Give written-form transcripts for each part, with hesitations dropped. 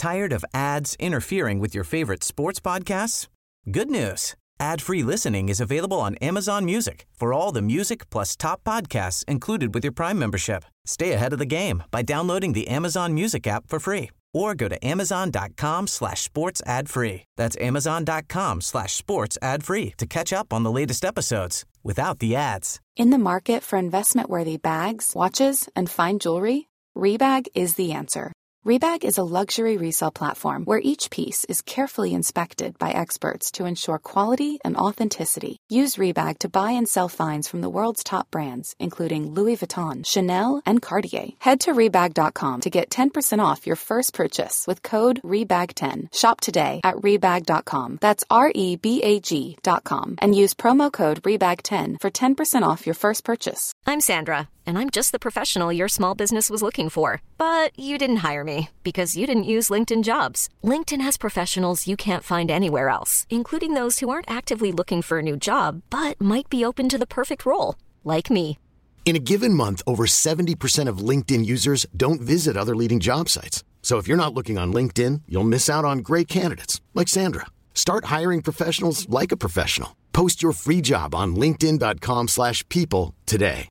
Tired of ads interfering with your favorite sports podcasts? Good news. Ad-free listening is available on Amazon Music for all the music plus top podcasts included with your Prime membership. Stay ahead of the game by downloading the Amazon Music app for free or go to amazon.com/sports ad free. That's amazon.com/sports ad free to catch up on the latest episodes without the ads. In the market for investment-worthy bags, watches, and fine jewelry, Rebag is the answer. Rebag is a luxury resale platform where each piece is carefully inspected by experts to ensure quality and authenticity. Use Rebag to buy and sell finds from the world's top brands, including Louis Vuitton, Chanel, and Cartier. Head to Rebag.com to get 10% off your first purchase with code REBAG10. Shop today at Rebag.com. That's REBAG.com. And use promo code REBAG10 for 10% off your first purchase. I'm Sandra, and I'm just the professional your small business was looking for. But you didn't hire me because you didn't use LinkedIn Jobs. LinkedIn has professionals you can't find anywhere else, including those who aren't actively looking for a new job, but might be open to the perfect role, like me. In a given month, over 70% of LinkedIn users don't visit other leading job sites. So if you're not looking on LinkedIn, you'll miss out on great candidates like Sandra. Start hiring professionals like a professional. Post your free job on linkedin.com/people today.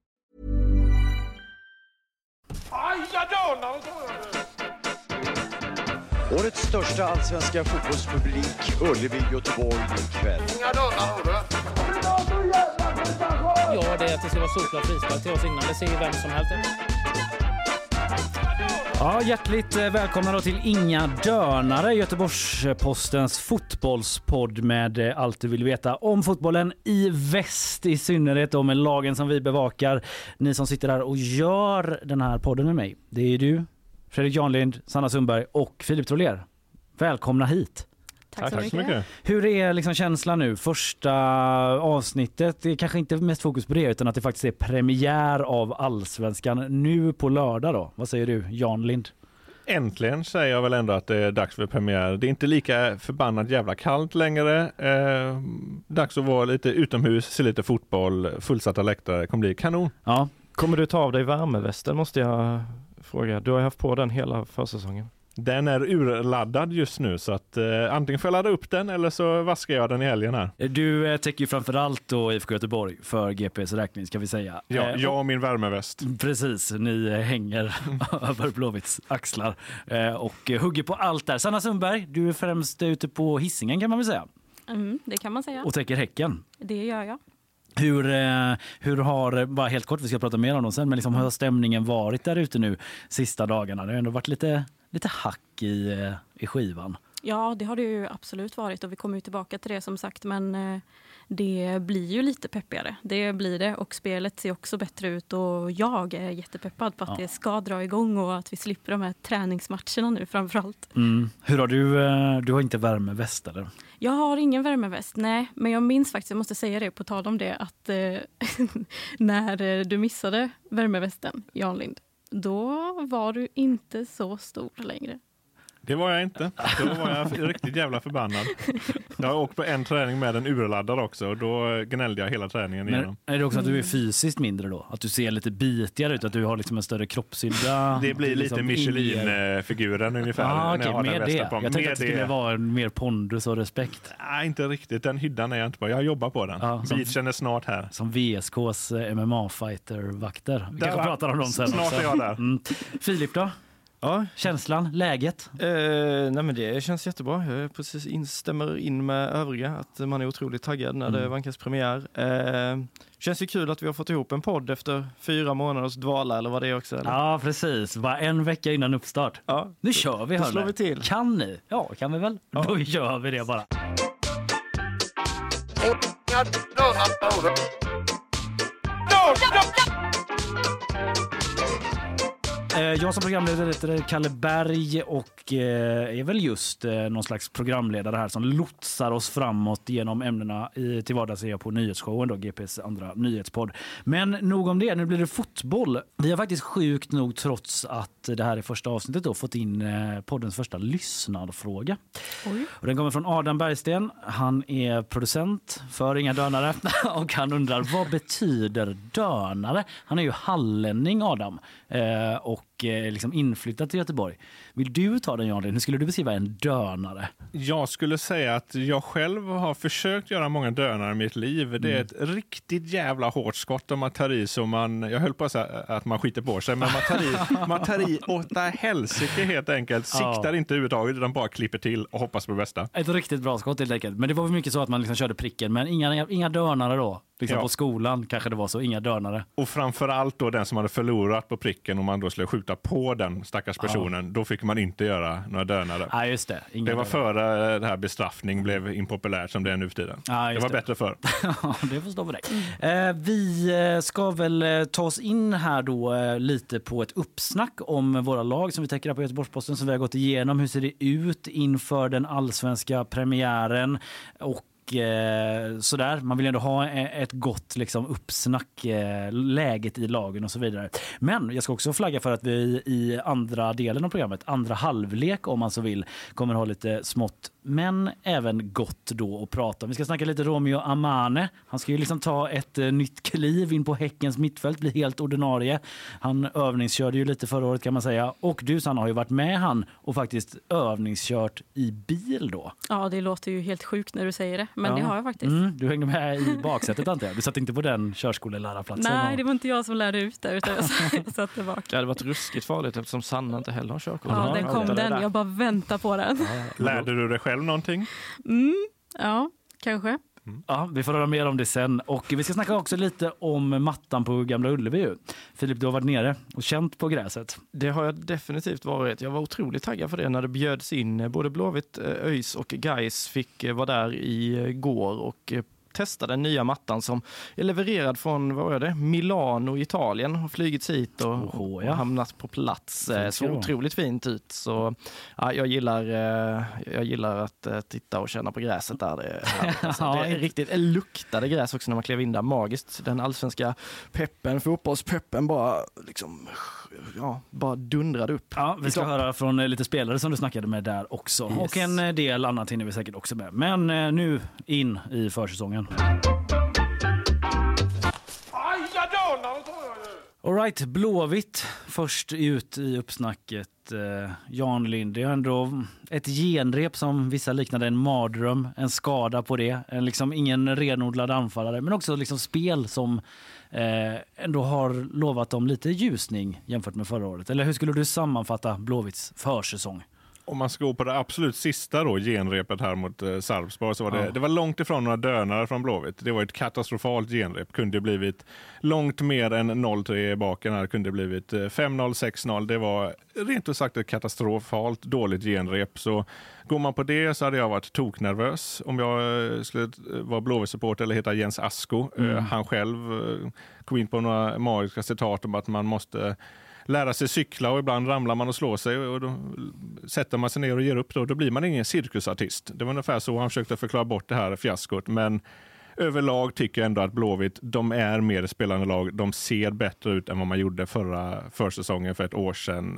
Årets största allsvenska fotbollspublik, Ullevi, Göteborg ikväll. Ja, det är att det ska vara solklart frispark till oss innan. Det ser ju vem som helst. Ja, hjärtligt välkomna då till Inga Dönare, Göteborgs-Postens fotbollspodd med allt du vill veta om fotbollen i väst, i synnerhet om lagen som vi bevakar. Ni som sitter här och gör den här podden med mig, det är du, Fredrik Janlind, Sanna Sundberg och Filip Troller. Välkomna hit. Tack så mycket. Hur är liksom känslan nu? Första avsnittet, det är kanske inte mest fokus på det utan att det faktiskt är premiär av Allsvenskan nu på lördag då. Vad säger du, Janlind? Äntligen säger jag väl ändå att det är dags för premiär. Det är inte lika förbannat jävla kallt längre. Dags att vara lite utomhus, se lite fotboll, fullsatta läktare, kommer bli kanon. Ja. Kommer du ta av dig värmevästen måste jag fråga. Du har haft på den hela försäsongen. Den är urladdad just nu så att antingen får jag ladda upp den eller så vaskar jag den i helgen här. Du täcker ju framförallt då IFK Göteborg för GPs räkning ska vi säga. Ja, jag och min värmeväst. Precis, ni hänger över Blåvitts axlar och hugger på allt där. Sanna Sundberg, du är främst ute på Hisingen kan man väl säga. Det kan man säga. Och täcker Häcken. Det gör jag. Hur har, bara helt kort, vi ska prata mer om dem sen, men liksom, hur har stämningen varit där ute nu sista dagarna? Det har ändå varit lite hack i skivan. Ja, det har det ju absolut varit och vi kommer ju tillbaka till det som sagt, men det blir ju lite peppigare. Det blir det och spelet ser också bättre ut och jag är jättepeppad på att det ska dra igång och att vi slipper de här träningsmatcherna nu framförallt. Hur har du har inte värmeväst eller? Jag har ingen värmeväst, nej. Men jag minns faktiskt, jag måste säga det på tal om det, att när du missade värmevästen, Jan Lind, då var du inte så stor längre. Det var jag inte. Då var jag riktigt jävla förbannad. Jag har åkt på en träning med en urladdare också och då gnällde jag hela träningen igenom. Men är det också att du är fysiskt mindre då? Att du ser lite bitigare ut? Att du har liksom en större kroppshydda? Det blir lite liksom Michelin-figuren ungefär. Okej, med det. Jag tänkte att det skulle vara mer pondus och respekt. Nej, inte riktigt. Den hyddan är jag inte på. Jag jobbar på den. Ja, beachen är snart här. Som VSKs MMA-fighter-vakter. Vi kanske pratar om dem sen. Snart är jag där. Filip då? Ja, känslan, läget? Nej men det känns jättebra. Jag precis instämmer in med övriga att man är otroligt taggad när det vankas premiär. Känns ju kul att vi har fått ihop en podd efter 4 månaders dvala eller vad det är också. Eller? Ja, precis. Bara en vecka innan uppstart. Ja, nu kör vi. Då slår vi till. Kan ni? Ja, kan vi väl? Ja. Då gör vi det bara. Jag som programledare heter Kalle Berg och är väl just någon slags programledare här som lotsar oss framåt genom ämnena till vardags på nyhetsshowen då, GPs andra nyhetspodd. Men nog om det, nu blir det fotboll. Vi har faktiskt sjukt nog, trots att det här är första avsnittet då, fått in poddens första lyssnarfråga. Oj. Och den kommer från Adam Bergsten. Han är producent för Inga Dönare och han undrar, vad betyder dönare? Han är ju hallänning, Adam. Och liksom inflyttat till Göteborg. Vill du ta den, Jan? Hur skulle du beskriva en dönare? Jag skulle säga att jag själv har försökt göra många dönare i mitt liv. Det är ett riktigt jävla hårt skott om man tar i så jag höll på att säga att man skiter på sig, men man tar i åtta helsike helt enkelt. Siktar inte överhuvudtaget utan bara klipper till och hoppas på det bästa. Ett riktigt bra skott helt enkelt. Men det var väl mycket så att man liksom körde pricken, men inga dönare då. Liksom på skolan kanske det var så, inga dönare. Och framförallt då den som hade förlorat på pricken, om man då skulle skjuta på den stackars personen, då fick man inte göra några dönare. Ja, just det. Det var före det här bestraffning blev impopulärt som det är nu för tiden. Det var bättre förr. Ja, det förstår vi dig. Vi ska väl ta oss in här då lite på ett uppsnack om våra lag som vi täcker på Göteborgs-Posten, som vi har gått igenom. Hur ser det ut inför den allsvenska premiären och sådär. Man vill ändå ha ett gott liksom uppsnack, läget i lagen och så vidare. Men jag ska också flagga för att vi i andra delen av programmet, andra halvlek om man så vill, kommer ha lite smått men även gott då att prata om. Vi ska snacka lite Romeo Amane. Han ska ju liksom ta ett nytt kliv in på Häckens mittfält, bli helt ordinarie. Han övningskörde ju lite förra året kan man säga. Och du, Sanna, har ju varit med han och faktiskt övningskört i bil då. Ja, det låter ju helt sjukt när du säger det. Men det har jag faktiskt. Du hängde med i baksätet antar jag. Du satt inte på den körskolelärarplatsen. Nej, det var inte jag som lärde ut det utan jag satt tillbaka. Det hade varit ruskigt farligt eftersom Sanna inte heller har körkort. Ja, den kom den. Jag bara väntar på den. Lärde du dig själv någonting? Ja, kanske. Ja, vi får höra mer om det sen. Och vi ska snacka också lite om mattan på Gamla Ullevi. Filip, du har varit nere och känt på gräset. Det har jag definitivt varit. Jag var otroligt taggad för det när det bjöds in. Både Blåvitt, ÖIS och Gais fick vara där igår och testa den nya mattan som är levererad från, vad är det? Milano, Italien, har flygits hit och hamnat på plats. Så otroligt fint ut. Så ja, jag gillar att titta och känna på gräset där. Det är riktigt, det luktade gräs också när man klev in där, magiskt. Den allsvenska peppen, fotbollspeppen bara liksom bara dundrade upp. Ja, vi ska höra från lite spelare som du snackade med där också. Yes. Och en del annat hinner vi säkert också med. Men nu in i försäsongen. All right, Blåvitt först ut i uppsnacket. Jan Lind, det är ändå ett genrep som vissa liknade en mardröm, en skada på det, en liksom ingen renodlad anfallare, men också liksom spel som ändå har lovat dem lite ljusning jämfört med förra året. Eller hur skulle du sammanfatta Blåvitts försäsong? Om man ska gå på det absolut sista då, genrepet här mot Sarpsborg, så var det var långt ifrån några dönare från Blåvitt. Det var ett katastrofalt genrep. Kunde blivit långt mer än 0-3 i baken här. Kunde blivit 5-0, 6-0. Det var rent ut sagt ett katastrofalt dåligt genrep. Så går man på det så hade jag varit toknervös. Om jag skulle vara Blåvitt-supporter eller heta Jens Asko. Han själv kom in på några magiska citat om att man måste lära sig cykla och ibland ramlar man och slår sig och då sätter man sig ner och ger upp då blir man ingen cirkusartist. Det var ungefär så han försökte förklara bort det här fiaskot, men överlag tycker jag ändå att Blåvitt, de är mer spelande lag. De ser bättre ut än vad man gjorde försäsongen för ett år sedan.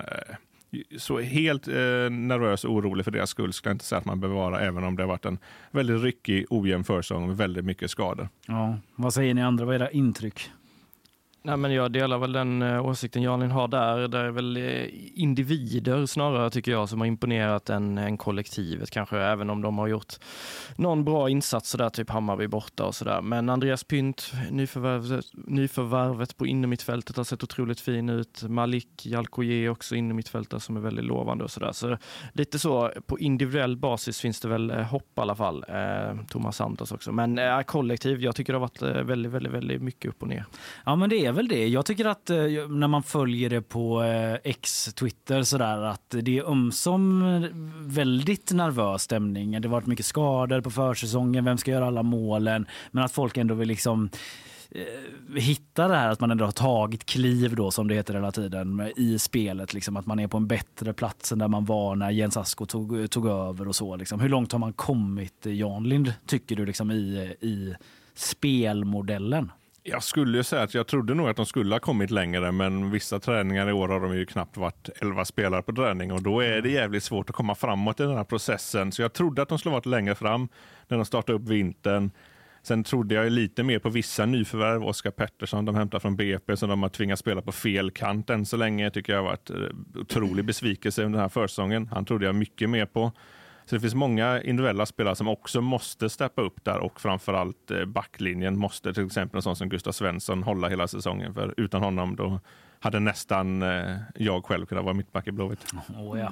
Så helt nervös och orolig för deras skull ska jag inte säga att man behöver vara, även om det har varit en väldigt ryckig, ojämn försäsong med väldigt mycket skador. Ja, vad säger ni andra? Vad är era intryck? Nej, men jag delar väl den åsikten Jan har där. Det är väl individer snarare tycker jag som har imponerat än kollektivet kanske, även om de har gjort någon bra insats sådär, typ Hammarby borta och sådär. Men Andreas Pynt, nyförvärvet på innermittfältet har sett otroligt fin ut. Malik Jalkoye också innermittfältare som är väldigt lovande och sådär. Så lite så på individuell basis finns det väl hopp i alla fall. Thomas Santos också. Men kollektiv, jag tycker det har varit väldigt, väldigt, väldigt mycket upp och ner. Ja, men det är väl det. Jag tycker att när man följer det på X-Twitter sådär, att det är ömsom väldigt nervös stämning. Det har varit mycket skador på försäsongen. Vem ska göra alla målen? Men att folk ändå vill liksom hitta det här att man ändå har tagit kliv då, som det heter hela tiden i spelet, liksom, att man är på en bättre plats än där man var när Jens Asko tog över och så liksom. Hur långt har man kommit, Jan Lind, tycker du liksom i spelmodellen? Jag skulle ju säga att jag trodde nog att de skulle ha kommit längre, men vissa träningar i år har de ju knappt varit 11 spelare på träning och då är det jävligt svårt att komma framåt i den här processen. Så jag trodde att de skulle varit längre fram när de startade upp vintern. Sen trodde jag lite mer på vissa nyförvärv. Oskar Pettersson, de hämtar från BP, så de har tvingats spela på fel kant än så länge. Tycker jag har varit otrolig besvikelse under den här försäsongen. Han trodde jag mycket mer på. Så det finns många individuella spelare som också måste steppa upp där, och framförallt backlinjen måste, till exempel en sån som Gustav Svensson, hålla hela säsongen. För utan honom då hade nästan jag själv kunnat vara mittback i Blåvitt. Ja.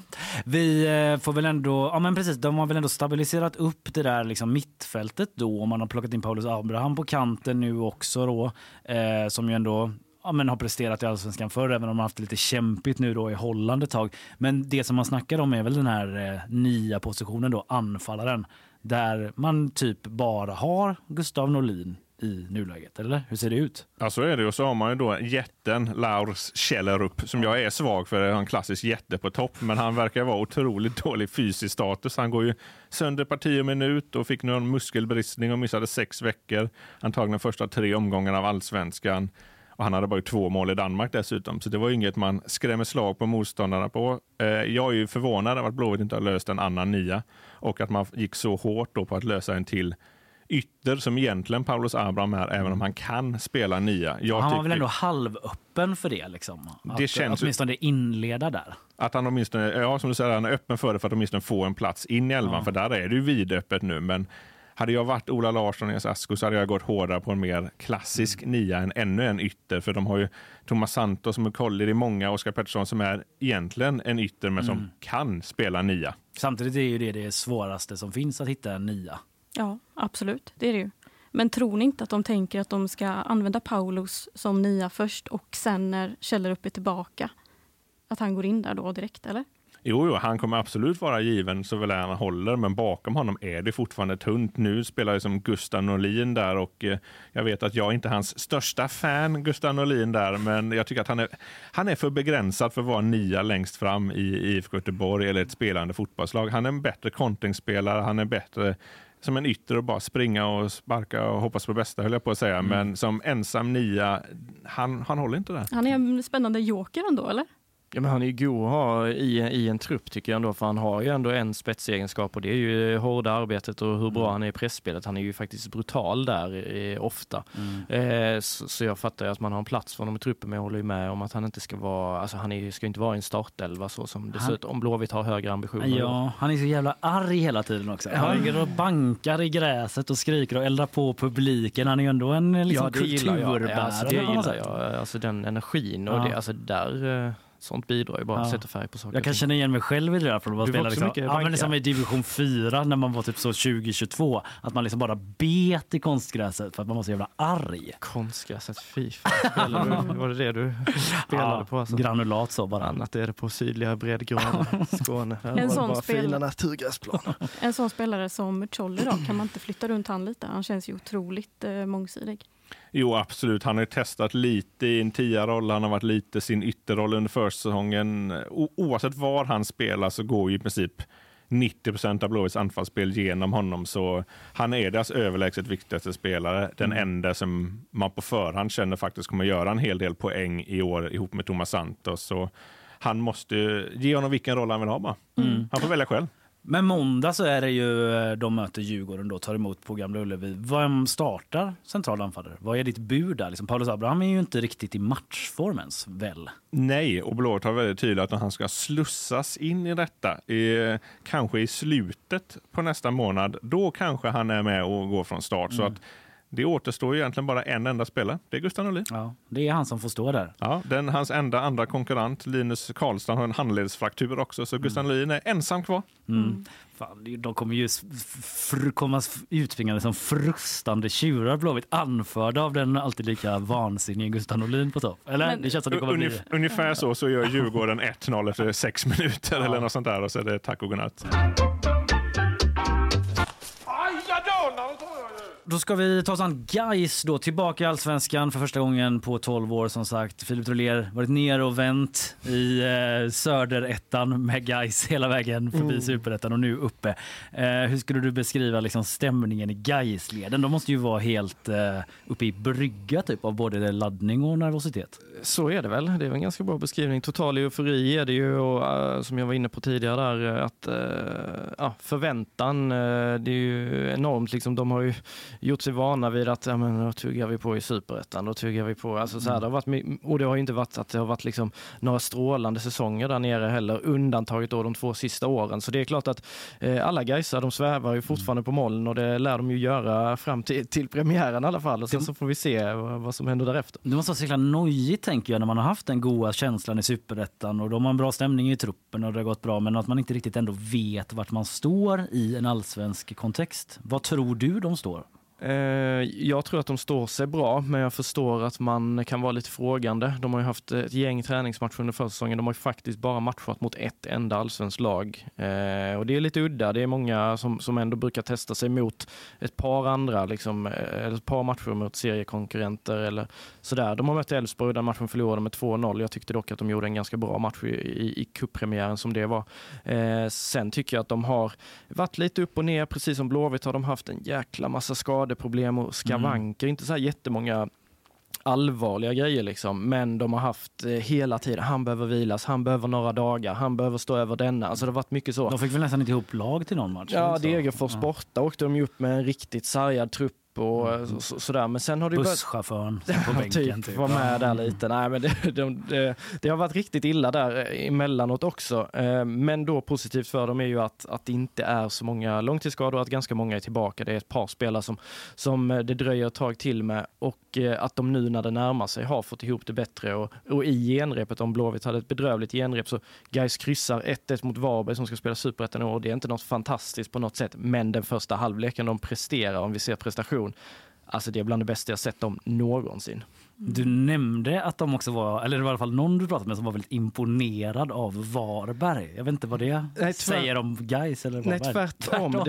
Vi får väl ändå, ja men precis, de har väl ändå stabiliserat upp det där liksom mittfältet då, om man har plockat in Paulus Abraham på kanten nu också då, som ju ändå har presterat i Allsvenskan förr, även om de har haft lite kämpigt nu då i Holland ett tag. Men det som man snackar om är väl den här nya positionen då, anfallaren, där man typ bara har Gustav Norlin i nuläget, eller? Hur ser det ut? Ja, så är det. Och så har man ju då jätten Lars Kjellerup, som jag är svag för. Han är en klassisk jätte på topp, men han verkar vara otroligt dålig fysisk status. Han går ju sönder parti och minut och fick nu en muskelbristning och missade 6 veckor. Antagligen första 3 omgångarna av Allsvenskan. Och han hade bara 2 mål i Danmark dessutom. Så det var inget man skrämmer slag på motståndarna på. Jag är ju förvånad över att Blåvitt inte har löst en annan nia. Och att man gick så hårt då på att lösa en till ytter som egentligen Paulus Abraham är, även om han kan spela nia. Han var väl ändå halvöppen för det liksom. Det känns åtminstone inleda där. Att han åtminstone, ja som du säger, han är öppen för det, för att åtminstone få en plats in i elvan. För där är det ju vidöppet nu, men hade jag varit Ola Larsson i Asko så hade jag gått hårdare på en mer klassisk nia än ännu en ytter. För de har ju Thomas Santos som är koller i många, Oskar Pettersson som är egentligen en ytter men som kan spela nia. Samtidigt är ju det svåraste som finns, att hitta en nia. Ja, absolut. Det är det ju. Men tror ni inte att de tänker att de ska använda Paulus som nia först och sen när Kjellerup är tillbaka, att han går in där då direkt, eller? Jo, han kommer absolut vara given så väl han håller, men bakom honom är det fortfarande tunt. Nu spelar ju som Gustav Norlin där, och jag vet att jag inte är hans största fan, Gustav Norlin där, men jag tycker att han är för begränsad för att vara nia längst fram i IFK Göteborg eller ett spelande fotbollslag. Han är en bättre kontringsspelare, han är bättre som en ytter och bara springa och sparka och hoppas på det bästa, höll jag på att säga. Men som ensam nia, han håller inte där. Han är en spännande joker ändå, eller? Ja, men han är ju god att ha i en trupp tycker jag ändå, för han har ju ändå en spetsegenskap, och det är ju hårda arbetet och hur bra han är i pressspelet. Han är ju faktiskt brutal där ofta. Så jag fattar ju att man har en plats för honom i truppen, men jag håller ju med om att han inte ska vara, alltså ska inte vara i en startelva så som det ser ut, om Blåvitt har högre ambitioner. Ja, han är så jävla arg hela tiden också. Han ligger och bankar i gräset och skriker och eldar på publiken. Han är ju ändå en liksom kulturbärare. Det gillar jag. Alltså den energin och det, alltså där sånt bidrar ju bara att sätta färg på saker. Jag kan känna igen mig själv i det där från att spela liksom. Men liksom i division 4 när man var typ så 2022, att man liksom bara bet i konstgräset för att man var så jävla arg. Konstgräset, FIFA. Var det du spelade på? Alltså? Granulat så bara. Annat är det på sydliga breddgraden Skåne. En sån fina naturgräsplan. En sån spelare som Cholli då, kan man inte flytta runt han lite? Han känns ju otroligt mångsidig. Jo, absolut. Han har ju testat lite i en 10-roll. Han har varit lite sin ytterroll under försäsongen. Oavsett var han spelar så går ju i princip 90% av Blåvitts anfallsspel genom honom. Så han är deras överlägset viktigaste spelare. Den enda som man på förhand känner faktiskt kommer göra en hel del poäng i år ihop med Thomas Santos. Så han måste ge honom vilken roll han vill ha bara. Han får välja själv. Men måndag så är det ju, de möter Djurgården då, tar emot på Gamla Ullevi. Vem startar centrala anfallare? Vad är ditt bud där? Liksom, Paulus Abraham är ju inte riktigt i matchform ens, väl? Nej, och Blåvitt har väldigt tydligt att han ska slussas in i detta. Kanske i slutet på nästa månad. Då kanske han är med och går från start. Så att det återstår ju egentligen bara en enda spelare. Det är Gustav Norlin. Ja, det är han som får stå där. Ja, hans andra konkurrent, Linus Karlstrand, har en handledsfraktur också. Så Gustav Norlin är ensam kvar. Fan, de kommer ju komma uttvingade som frustande tjurar Blåvitt, anförda av den alltid lika vansinniga Gustav Norlin på topp. Eller? Det känns som det kommer bli... Ungefär så gör Djurgården 1-0 efter 6 minuter eller något sånt där, och så är det tack och godnatt. Då ska vi ta oss an Gais då, tillbaka i Allsvenskan för första gången på 12 år som sagt. Filip Troller varit ner och vänt i söderettan med Gais hela vägen förbi Superettan och nu uppe. Hur skulle du beskriva liksom stämningen i Gaisleden? De måste ju vara helt uppe i brygga typ av både laddning och nervositet. Så är det väl. Det är en ganska bra beskrivning. Total eufori är det ju, och som jag var inne på tidigare där, att förväntan. Det är ju enormt. Liksom, de har ju gjort sig vana vid att då tuggar vi på i Superettan. Då tuggar vi på. Alltså, så här, det har varit, och det har ju inte varit att det har varit liksom, några strålande säsonger där nere heller. Undantaget då de 2 sista åren. Så det är klart att alla Gaisar, de svävar ju fortfarande på moln och det lär de ju göra fram till premiären i alla fall. Och sen så får vi se vad som händer därefter. Det måste vara så nojigt, tänker jag, när man har haft den goda känslan i Superettan och de har en bra stämning i truppen och det har gått bra, men att man inte riktigt ändå vet vart man står i en allsvensk kontext. Vad tror du de står? Jag tror att de står sig bra, men jag förstår att man kan vara lite frågande. De har ju haft ett gäng träningsmatcher under försäsongen. De har ju faktiskt bara matchat mot ett enda allsvensk lag. Och det är lite udda. Det är många som ändå brukar testa sig mot ett par andra, liksom, ett par matcher mot seriekonkurrenter eller sådär. De har mött Elfsborg, den matchen förlorade med 2-0. Jag tyckte dock att de gjorde en ganska bra match i cuppremiären som det var. Sen tycker jag att de har varit lite upp och ner. Precis som Blåvitt har de haft en jäkla massa skadeproblem och skavanker. Inte så här jättemånga allvarliga grejer liksom, men de har haft hela tiden, han behöver vilas, han behöver några dagar, han behöver stå över denna. Alltså det har varit mycket så. De fick väl nästan inte ihop lag till någon match? Ja, Degerfors borta åkte de ju upp med en riktigt sargad trupp och sådär, men sen har det busschauffören på bänken typ var med där lite. Nej, men det har varit riktigt illa där emellanåt också. Men då positivt för dem är ju att det inte är så många långtidsskador, att ganska många är tillbaka. Det är ett par spelare som det dröjer ett tag till med, och att de nu när det närmar sig har fått ihop det bättre. Och i genrepet, om Blåvitt hade ett bedrövligt genrep, så Gais kryssar 1-1 mot Varberg som ska spela Superettan i år. Det är inte något fantastiskt på något sätt, men den första halvleken de presterar, om vi ser prestation, alltså det är bland det bästa jag sett dem någonsin. Du nämnde att de också var, eller det var i alla fall någon du pratade med som var väldigt imponerad av Varberg. Jag vet inte vad det säger om Gais eller Varberg. Nej, tvärtom. Det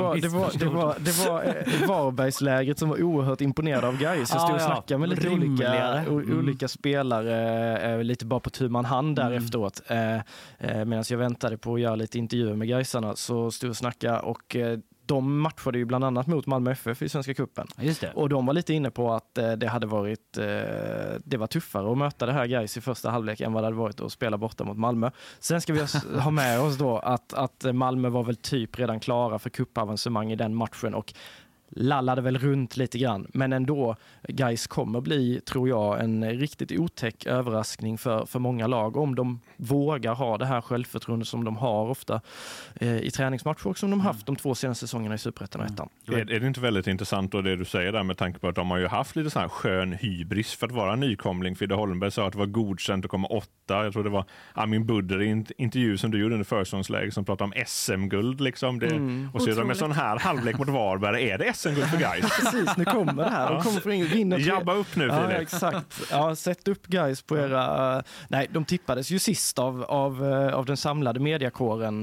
var Varbergslägret som var oerhört imponerad av Gais. Jag stod och snackade med lite olika spelare, lite bara på tu man hand där efteråt. Medan jag väntade på att göra lite intervjuer med Gaisarna, så stod och snackade, och de matchade ju bland annat mot Malmö FF i Svenska cupen. Just det. Och de var lite inne på att det hade varit det var tuffare att möta det här Gais i första halvlek än vad det hade varit att spela borta mot Malmö. Sen ska vi ha med oss då att Malmö var väl typ redan klara för cupavancemang i den matchen och lallade väl runt lite grann, men ändå Gais kommer bli, tror jag, en riktigt otäck överraskning för många lag om de vågar ha det här självförtroende som de har ofta i träningsmatcher och som de haft de 2 senaste säsongerna i Superettan och ettan. Är det inte väldigt intressant då det du säger där, med tanke på att de har ju haft lite sån här skön hybris för att vara nykomling? Fidde Holmberg sa att det var godkänt att komma 8. Jag tror det var Amin Budder i en intervju som du gjorde under försäsongsläge som pratade om SM-guld liksom. Och så är de med sån här halvlek mot Varberg. Är det SM-guld för Gais? Precis, nu kommer det här. De kommer från vinna. Jabba upp nu, Filip. Ja, exakt. Ja, sätt upp Gais på era... Nej, de tippades ju sist av den samlade mediakåren.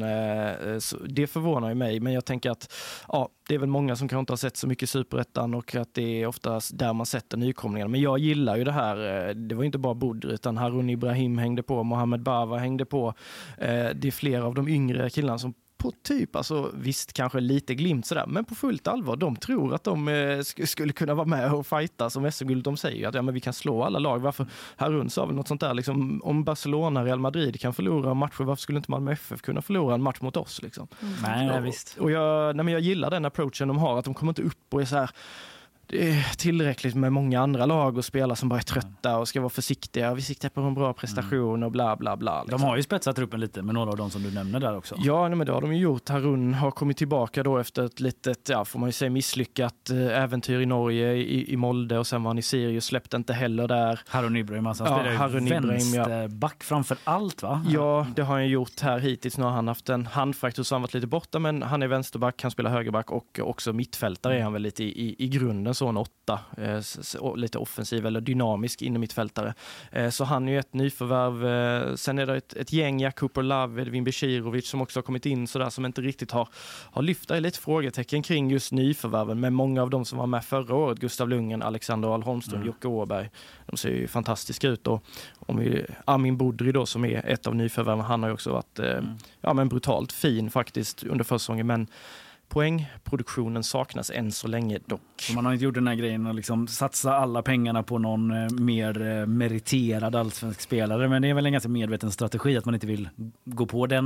Det förvånar ju mig, men jag tänker att det är väl många som kanske inte har sett så mycket Superettan och att det är oftast där man sätter nykomlingarna. Men jag gillar ju det här. Det var ju inte bara Budder, utan Harun Ibrahim hängde på, Mohamed Bava hängde på. Det är flera av de yngre killarna som på typ, alltså visst kanske lite glimt sådär, men på fullt allvar, de tror att de skulle kunna vara med och fighta som SM-guld. De säger att men vi kan slå alla lag. Varför? Harun sa väl något sånt där, liksom, om Barcelona, Real Madrid kan förlora matcher, varför skulle inte Malmö FF kunna förlora en match mot oss? Liksom? Nej, visst. Och jag gillar den approachen de har, att de kommer inte upp och är så här. Det är tillräckligt med många andra lag och spelare som bara är trötta och ska vara försiktiga. Vi siktar på en bra prestation och bla bla bla. Liksom. De har ju spetsat truppen lite med några av dem som du nämner där också. Ja, men det har de ju gjort. Harun har kommit tillbaka då efter ett litet, får man ju säga, misslyckat äventyr i Norge, i Molde, och sen var han i Sirius, släppte inte heller där. Harun Ibrahim, han spelar ju vänsterback framför allt, va? Ja, det har han gjort här hittills. Nu har han haft en handfraktur så han varit lite borta, men han är vänsterback, han spelar högerback och också mittfältare är han väl lite i grunden. Så en 8, lite offensiv eller dynamisk innermittfältare. Så han är ju ett nyförvärv. Sen är det ett gäng, Jack Cooper-Love, Edvin Beširović som också har kommit in sådär, som inte riktigt har lyft. Det är lite frågetecken kring just nyförvärven, men många av dem som var med förra året, Gustav Lundgren, Alexander Ahl-Holmström, Jocke Åberg, de ser ju fantastiska ut. Och Amin Budri då, som är ett av nyförvärven, han har ju också varit men brutalt fin faktiskt under försäsongen, men poängproduktionen saknas än så länge dock. Så man har inte gjort den här grejen att liksom satsa alla pengarna på någon mer meriterad allsvensk spelare, men det är väl en ganska medveten strategi att man inte vill gå på den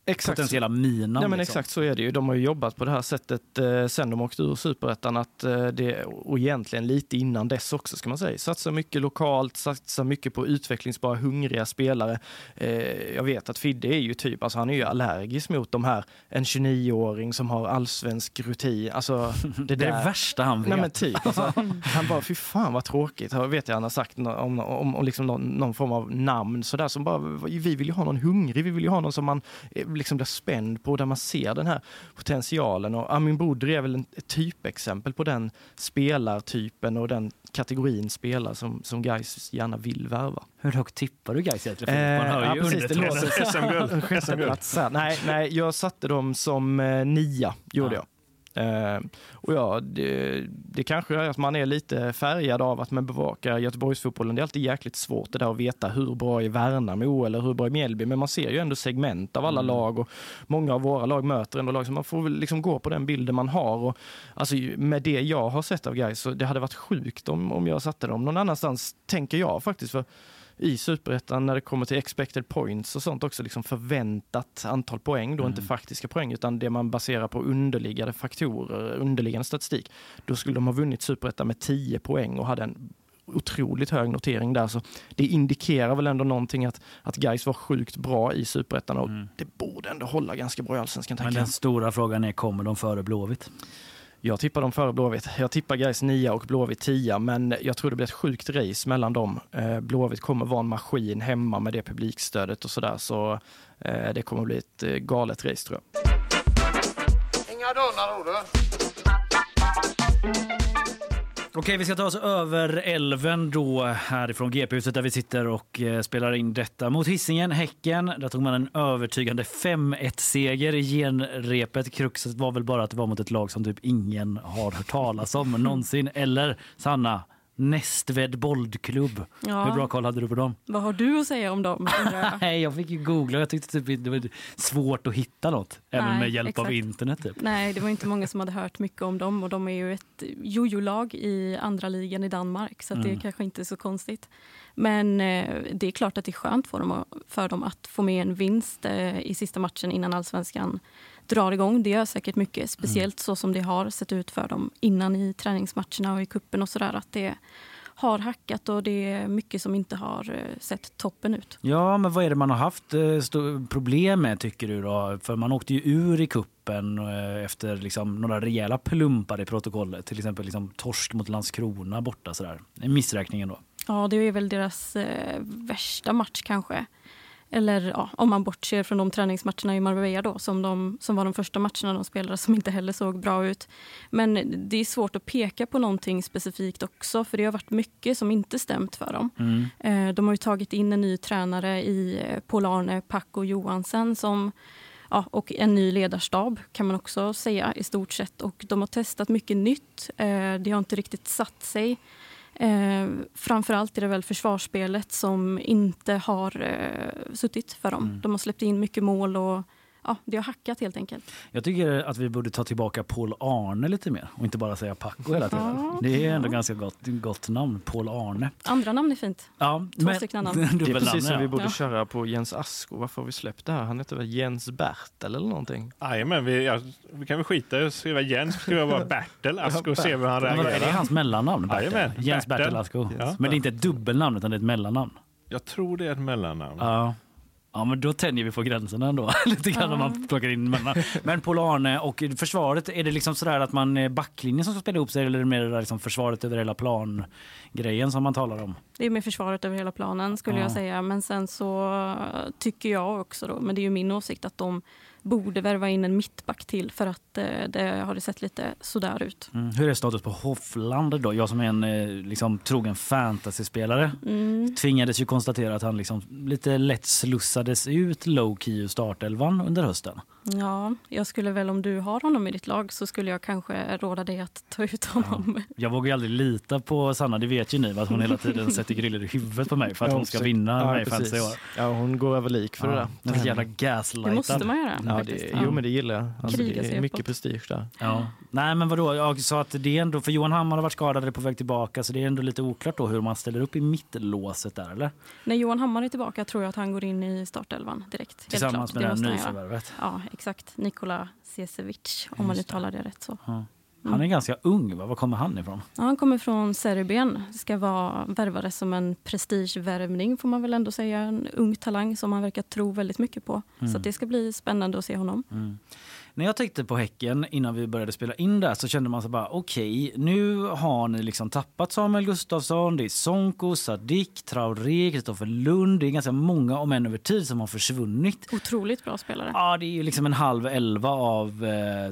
potentiella minan. Ja, men liksom. exakt så är det ju. De har ju jobbat på det här sättet sen de åkte ur Superettan, och egentligen lite innan dess också, ska man säga. Satsar mycket lokalt, satsar mycket på utvecklingsbara, hungriga spelare. Jag vet att Fidde är ju typ, alltså han är ju allergisk mot de här, en 29-åring som har allsvensk rutin. Alltså, det är det värsta han vet. Nej, men typ. Alltså, han bara, fy fan vad tråkigt. Jag vet han har sagt om liksom någon form av namn sådär, som bara, vi vill ju ha någon hungrig, vi vill ju ha någon som man liksom blir spänd på, där man ser den här potentialen. Och Amin Boudry är väl ett typexempel på den spelartypen och den kategorin spelare som Gais gärna vill värva. Hur högt tippar du Gais egentligen? Man hör ju SM-guld. Nej, jag satte dem som 9, gjorde jag. Och det kanske är att man är lite färgad av att man bevakar Göteborgsfotbollen. Det är alltid jäkligt svårt det där att veta hur bra är Värnamo eller hur bra är Mjällby, men man ser ju ändå segment av alla lag, och många av våra lag möter ändå lag, så man får väl liksom gå på den bilden man har. Och alltså, med det jag har sett av Gais, så det hade varit sjukt om jag satte dem någon annanstans, tänker jag faktiskt, för i Superettan när det kommer till expected points och sånt också, liksom förväntat antal poäng, då inte faktiska poäng utan det man baserar på underliggande faktorer, underliggande statistik, då skulle de ha vunnit Superettan med 10 poäng och hade en otroligt hög notering där, så det indikerar väl ändå någonting att Gais var sjukt bra i Superettan, och det borde ändå hålla ganska bra i Allsvenskan. Men den stora frågan är, kommer de före Blåvitt? Jag tippar dem före Blåvitt. Jag tippar Gais 9 och Blåvitt 10, men jag tror det blir ett sjukt race mellan dem. Blåvitt kommer vara en maskin hemma med det publikstödet och sådär, så det kommer bli ett galet race, tror jag. Inga dörrar, Olle. Okej, vi ska ta oss över älven då, härifrån GP-huset där vi sitter och spelar in detta. Mot Hisingen, Häcken, där tog man en övertygande 5-1-seger i genrepet. Kruxet var väl bara att det var mot ett lag som typ ingen har hört talas om någonsin. Eller, Sanna, Nästved boldklubb. Ja. Hur bra koll hade du på dem? Vad har du att säga om dem? Nej, jag fick ju googla. Jag tyckte typ det var svårt att hitta något. Även med hjälp av internet. Typ. Nej, det var inte många som hade hört mycket om dem. Och de är ju ett jojo-lag i andra ligan i Danmark. Så att det är kanske inte så konstigt. Men det är klart att det är skönt för dem att få med en vinst i sista matchen innan Allsvenskan drar igång. Det gör säkert mycket, speciellt så som det har sett ut för dem innan i träningsmatcherna och i kuppen och sådär, att det har hackat och det är mycket som inte har sett toppen ut. Ja, men vad är det man har haft problem med, tycker du då? För man åkte ju ur i kuppen efter liksom några rejäla plumpar i protokollet, till exempel liksom torsk mot Landskrona borta sådär. Missräkningen då. Ja, det är väl deras värsta match kanske. Eller ja, om man bortser från de träningsmatcherna i Marbella då, som var de första matcherna de spelade, som inte heller såg bra ut. Men det är svårt att peka på någonting specifikt också, för det har varit mycket som inte stämt för dem. De har ju tagit in en ny tränare i Paul-Arne Paco Johansen och en ny ledarstab kan man också säga i stort sett. Och de har testat mycket nytt. Det har inte riktigt satt sig. Framförallt är det väl försvarsspelet som inte har suttit för dem. De har släppt in mycket mål och det har hackat helt enkelt. Jag tycker att vi borde ta tillbaka Paul-Arne lite mer och inte bara säga Paco hela tiden. Det är ändå ganska gott namn, Paul-Arne. Andra namn är fint. Ja, Två stycken namn. Det är precis som vi borde köra på Jens Asko. Varför har vi släppt det här? Han heter väl Jens Bertel eller någonting? Nej, men vi kan väl skita och skriva Jens, skriva bara Bertel Asko och se hur han reagerar. Är det hans mellannamn? Bertel? Jens Bertel Asko. Ja. Men det är inte ett dubbelnamn utan det är ett mellannamn. Jag tror det är ett mellannamn. Ja, men då tänjer vi på gränserna ändå. Lite grann om man plockar in mellan. Men Paul-Arne och försvaret, är det liksom sådär att man backlinjen som ska spela ihop sig, eller är det mer liksom försvaret över hela plan grejen som man talar om? Det är med försvaret över hela planen skulle jag säga. Men sen så tycker jag också då, men det är ju min åsikt, att de borde värva in en mittback till, för att det har det sett lite sådär ut. Hur är status på Hoffland då? Jag som är en liksom trogen fantasyspelare tvingades ju konstatera att han liksom lite lätt slussades ut low-key ur startelvan under hösten. Ja, jag skulle väl, om du har honom i ditt lag, så skulle jag kanske råda dig att ta ut honom. Ja. Jag vågar aldrig lita på Sanna, det vet ju ni, att hon hela tiden sätter griller i huvudet på mig för att hon ska vinna mig fantasy år. Ja, hon går över lik för det där. Den jävla gaslighten. Det måste man göra. faktiskt. Jo, men det gillar jag. Alltså, Kriga det sig är mycket uppåt. prestige där. Ja. Nej, men vadå? Jag sa att det är ändå, för Johan Hammar har varit skadad och är på väg tillbaka, så det är ändå lite oklart då hur man ställer upp i mittlåset där, eller? När Johan Hammar är tillbaka tror jag att han går in i startelvan direkt. Tillsammans med det här nyförvärvet. Ja, exakt. Nikola Sesevic, om man uttalar det rätt så. Ja. Han är ganska ung, va? Var kommer han ifrån? Ja, han kommer från Serbien. Ska vara värvare som en prestigevärvning, får man väl ändå säga. En ung talang som man verkar tro väldigt mycket på. Så att det ska bli spännande att se honom. När jag tänkte på Häcken innan vi började spela in där, så kände man så bara, okej, nu har ni liksom tappat Samuel Gustafsson, det är Sonko, Sadik, Traoré, Kristoffer Lund. Det är ganska många, om än över tid, som har försvunnit. Otroligt bra spelare. Ja, det är ju liksom en halv 11 av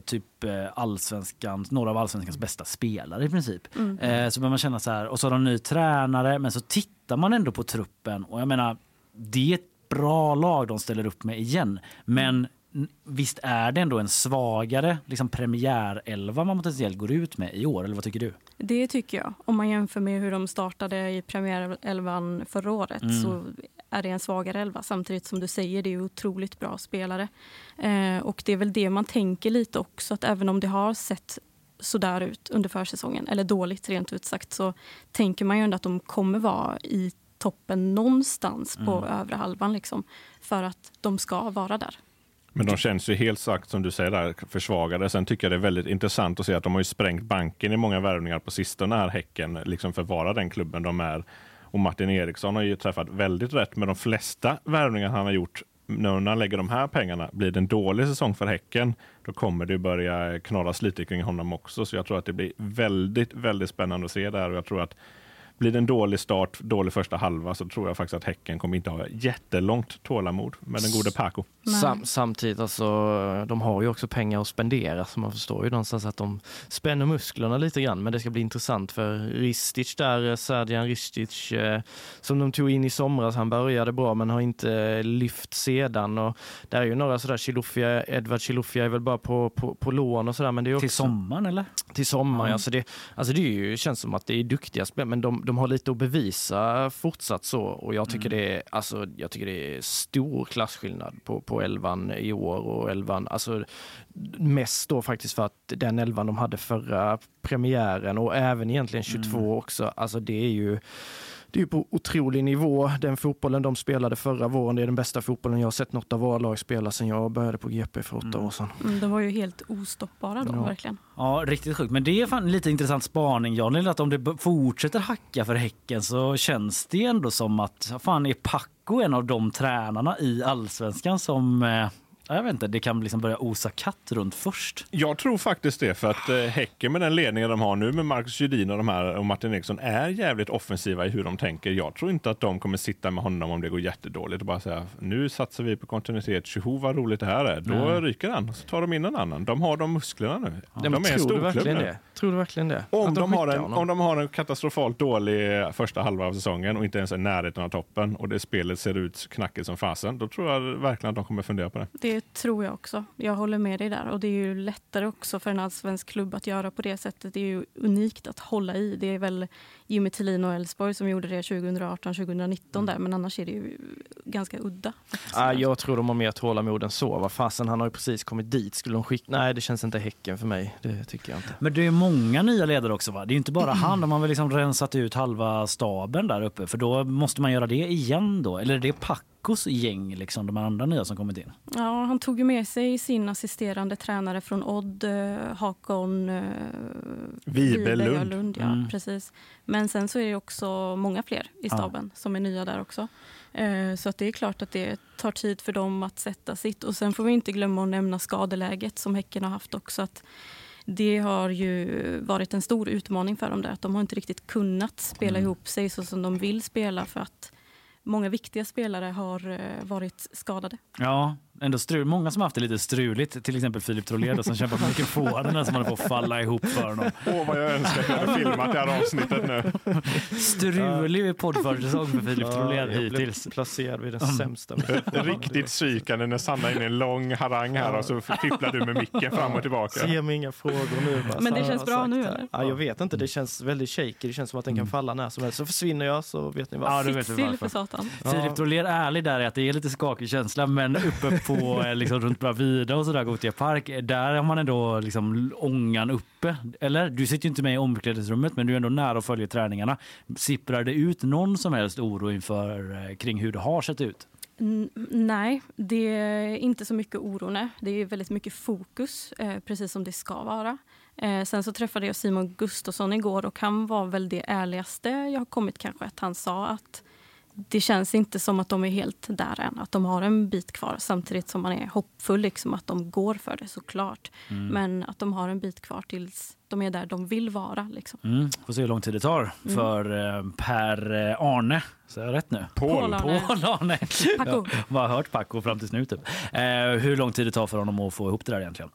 några av allsvenskans bästa spelare i princip. Så börjar man känna så här, och så har de ny tränare, men så tittar man ändå på truppen, och jag menar, det är ett bra lag de ställer upp med igen, men visst är det ändå en svagare liksom premiärelva man potentiellt går ut med i år, eller vad tycker du? Det tycker jag. Om man jämför med hur de startade i premiärelvan förra året så är det en svagare elva. Samtidigt som du säger, det är otroligt bra spelare. Och det är väl det man tänker lite också, att även om det har sett så där ut under försäsongen, eller dåligt rent ut sagt, så tänker man ju ändå att de kommer vara i toppen någonstans på övre halvan liksom, för att de ska vara där. Men de känns ju helt sagt, som du säger där, försvagade. Sen tycker jag det är väldigt intressant att se att de har ju sprängt banken i många värvningar på sistone här, Häcken, liksom för att vara den klubben de är. Och Martin Eriksson har ju träffat väldigt rätt med de flesta värvningar han har gjort. När han lägger de här pengarna, blir det en dålig säsong för Häcken, då kommer det börja knorras lite kring honom också. Så jag tror att det blir väldigt, väldigt spännande att se där, och jag tror att blir det en dålig start, dålig första halva, så tror jag faktiskt att Häcken kommer inte ha jättelångt tålamod med den gode Paco. Samtidigt, alltså, de har ju också pengar att spendera, så man förstår ju någonstans att de spänner musklerna lite grann, men det ska bli intressant för Ristic där, Srdjan Ristic, som de tog in i somras. Han började bra men har inte lyft sedan, och där är ju några sådär, Edvard Chilufya är väl bara på lån och sådär, men det är också till sommaren, eller? Till sommaren, alltså det är ju, känns som att det är duktiga spel, men de har lite att bevisa fortsatt så, och jag tycker det är stor klasskillnad på elvan i år och elvan, alltså mest då faktiskt för att den elvan de hade förra premiären, och även egentligen 22 också, alltså det är ju på otrolig nivå. Den fotbollen de spelade förra våren, det är den bästa fotbollen jag har sett något av våra lag spela sedan jag började på GP för 8 år sedan. De var ju helt ostoppbara då, verkligen. Ja, riktigt sjukt. Men det är fan lite intressant spaning, Jan, att om det fortsätter hacka för Häcken, så känns det ändå som att fan, är Paco en av de tränarna i Allsvenskan som jag vet inte, det kan liksom börja osa katt runt först. Jag tror faktiskt det, för att Häcken med den ledningen de har nu med Marcus Judin och de här och Martin Eriksson är jävligt offensiva i hur de tänker. Jag tror inte att de kommer sitta med honom om det går jättedåligt och bara säga, nu satsar vi på kontinuitet, tjoho vad roligt det här är. Då ryker han, så tar de in en annan. De har de musklerna nu. Ja, de är en stor klubb nu. Tror du verkligen det? Om de har en katastrofalt dålig första halva av säsongen och inte ens är närheten av toppen, och det spelet ser ut knackigt som fasen, då tror jag verkligen att de kommer fundera på det. Det tror jag också. Jag håller med dig där. Och det är ju lättare också för en allsvensk klubb att göra på det sättet. Det är ju unikt att hålla i. Det är väl Jimmy Tillin och Elfsborg som gjorde det 2018-2019 där. Men annars är det ju ganska udda. Jag tror de har mer tålamod än så. Vad fasen, han har ju precis kommit dit. Skulle de skicka? Nej, det känns inte Häcken för mig. Det tycker jag inte. Men det är många nya ledare också, va? Det är inte bara han. De har väl liksom rensat ut halva staben där uppe. För då måste man göra det igen då. Eller är det Pacos gäng, liksom, de andra nya som kommit in? Ja, han tog ju med sig sin assisterande tränare från Odd, Hakon Wibelund. Ja, precis. Men sen så är det också många fler i staben som är nya där också. Så att det är klart att det tar tid för dem att sätta sitt. Och sen får vi inte glömma att nämna skadeläget som Häcken har haft också. Att det har ju varit en stor utmaning för dem där. Att de har inte riktigt kunnat spela ihop sig så som de vill spela, för att många viktiga spelare har varit skadade. Ja, ändå många som har haft det lite struligt. Till exempel Filip Trolledo som kämpar på mikrofonen som håller på att falla ihop för honom. Vad jag önskar att jag hade filmat det här avsnittet nu. Strulig poddförsäsong för Filip Trolledo hittills. Placerad vid den sämsta. Riktigt psykande när Sanna in i en lång harang här och så fipplar du med micken fram och tillbaka. Ge mig inga frågor nu. Men det känns bra nu, eller? Ja, jag vet inte. Det känns väldigt shaky. Det känns som att den kan falla när som helst. Så försvinner jag, så vet ni vad. Ja, du vet för satan. Filip Trolledo ärlig där är att det är lite skakig känsla, men uppe på liksom, runt Bravida och sådär, Gothia Park. Där har man ändå liksom ångan uppe. Eller? Du sitter ju inte med i omklädningsrummet, men du är ändå nära och följer träningarna. Sipprar det ut någon som helst oro inför kring hur det har sett ut? Nej, det är inte så mycket oro. Nej. Det är väldigt mycket fokus, precis som det ska vara. Sen så träffade jag Simon Gustafsson igår och han var väl det ärligaste jag har kommit kanske. Att han sa att det känns inte som att de är helt där än. Att de har en bit kvar samtidigt som man är hoppfull liksom, att de går för det såklart. Men att de har en bit kvar tills de är där de vill vara. Liksom. Får se hur lång tid det tar för Per Arne. Så är jag rätt nu? Paul Arne. Paco. Jag har hört Paco fram tills nu typ. Hur lång tid det tar för honom att få ihop det där egentligen?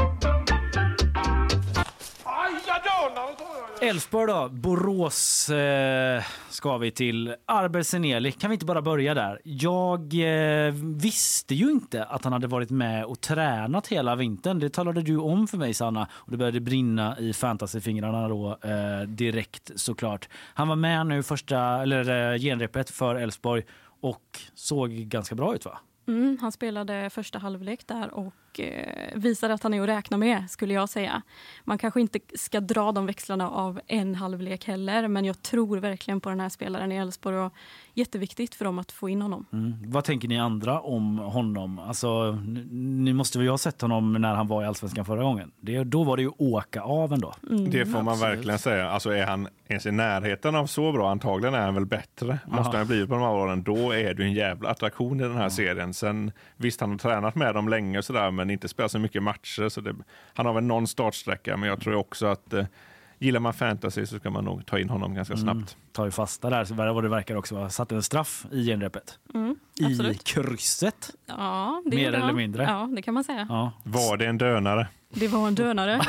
Elfsborg då, Borås ska vi till. Arber Seneli, kan vi inte bara börja där? Jag visste ju inte att han hade varit med och tränat hela vintern. Det talade du om för mig, Sanna. Och det började brinna i fantasyfingrarna då direkt såklart. Han var med nu genrepet för Elfsborg och såg ganska bra ut, va? Han spelade första halvlek där och visade att han är att räkna med, skulle jag säga. Man kanske inte ska dra de växlarna av en halvlek heller, men jag tror verkligen på den här spelaren i Elfsborg och jätteviktigt för dem att få in honom. Vad tänker ni andra om honom? Alltså, ni måste väl ha sett honom när han var i Allsvenskan förra gången. Då var det ju åka av ändå. Det får man verkligen säga. Alltså är han ens i närheten av så bra, antagligen är han väl bättre. Måste han blivit på de här åren, då är det en jävla attraktion i den här serien. Sen visst, han har tränat med dem länge och sådär, men inte spelat så mycket matcher. Så han har väl någon startsträcka, men jag tror också att gillar man fantasy så ska man nog ta in honom ganska snabbt. Tar ju fasta där, så vad det verkar också ha satt en straff i genrepet. I krysset. Ja, det mer eller mindre. Ja, det kan man säga. Ja. Var det en dönare? Det var en dönare.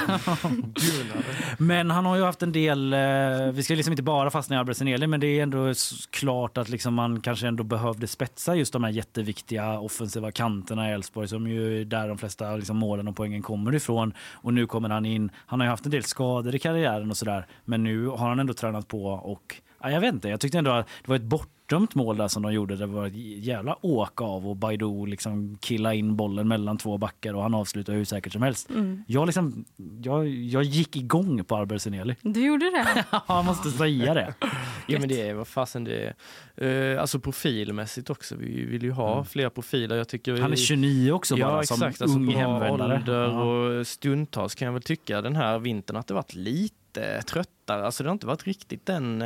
Men han har ju haft en del, vi ska liksom inte bara fastna i Arber Seneli, men det är ändå klart att liksom man kanske ändå behövde spetsa just de här jätteviktiga offensiva kanterna i Elfsborg, som ju är där de flesta liksom målen och poängen kommer ifrån. Och nu kommer han in. Han har ju haft en del skador i karriären och sådär, men nu har han ändå tränat på och jag vet inte, jag tyckte ändå att det var ett bortdömt mål där som de gjorde. Det var ett jävla åk av och Baidoo liksom killa in bollen mellan två backar och han avslutar hur säkert som helst. Jag gick igång på Arber Seneli. Du gjorde det? Jag måste säga det. Ja, men det är vad fasen det är. Alltså profilmässigt också. Vi vill ju ha fler profiler. Jag tycker han är 29 också bara, ja, som exakt, ung alltså hemvändare. Ålder och stundtals kan jag väl tycka den här vintern att det varit lite tröttare. Alltså det har inte varit riktigt den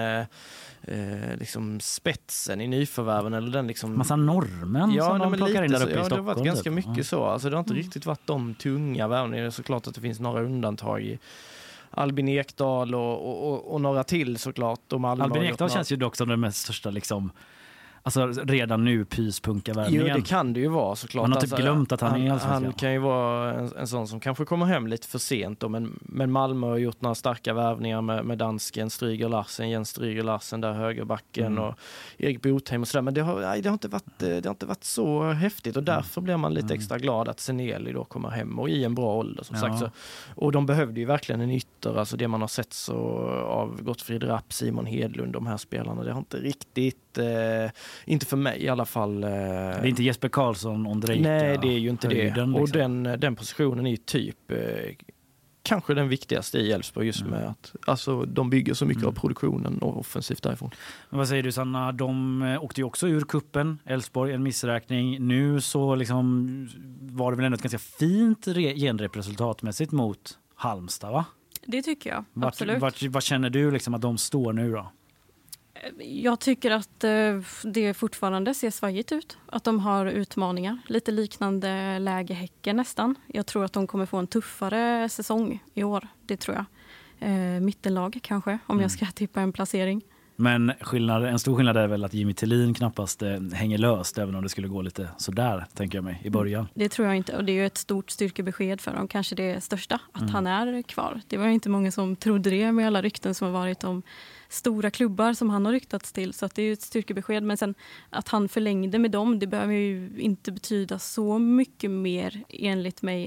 liksom spetsen i nyförvärven eller den liksom massa normen som de plockar in där uppe i Stockholm. Det har varit ganska mycket så. Alltså det har inte riktigt varit de tunga värvningarna. Det är såklart att det finns några undantag i Albin Ekdal och några till såklart. Albin Ekdal känns ju dock som den mest största liksom, alltså redan nu pyspunka-värvningen. Jo, det kan det ju vara såklart. Man har typ glömt att han är allsvensk. Han kan ju vara en sån som kanske kommer hem lite för sent då, men Malmö har gjort några starka värvningar med dansken Stryger Larsen, Jens Stryger Larsen där högerbacken och Erik Botheim och sådär, men det har inte varit så häftigt och därför blir man lite extra glad att Seneli då kommer hem och i en bra ålder som sagt så. Och de behövde ju verkligen en ytter, alltså det man har sett så av Gottfrid Rapp, Simon Hedlund, de här spelarna, det har inte riktigt inte för mig i alla fall. Det är inte Jesper Karlsson, Ondrejka. Nej, det är ju inte höjden, det. liksom. Och den positionen är ju typ kanske den viktigaste i Elfsborg just med att alltså, de bygger så mycket av produktionen och offensivt därifrån. Men vad säger du, Sanna? De åkte ju också ur kuppen, Elfsborg, en missräkning. Nu så liksom var det väl ändå ett ganska fint genrepresultatmässigt mot Halmstad, va? Det tycker jag, absolut. Vad känner du liksom att de står nu då? Jag tycker att det fortfarande ser svajigt ut. Att de har utmaningar. Lite liknande läge Häcken nästan. Jag tror att de kommer få en tuffare säsong i år. Det tror jag. Mittenlag kanske, om jag ska tippa en placering. Men en stor skillnad är väl att Jimmy Tillin knappast hänger löst, även om det skulle gå lite sådär, tänker jag mig, i början. Det tror jag inte, och det är ju ett stort styrkebesked för dem, kanske det största, att han är kvar. Det var ju inte många som trodde det med alla rykten som har varit om stora klubbar som han har ryktats till, så att det är ju ett styrkebesked. Men sen att han förlängde med dem, det behöver ju inte betyda så mycket mer enligt mig än att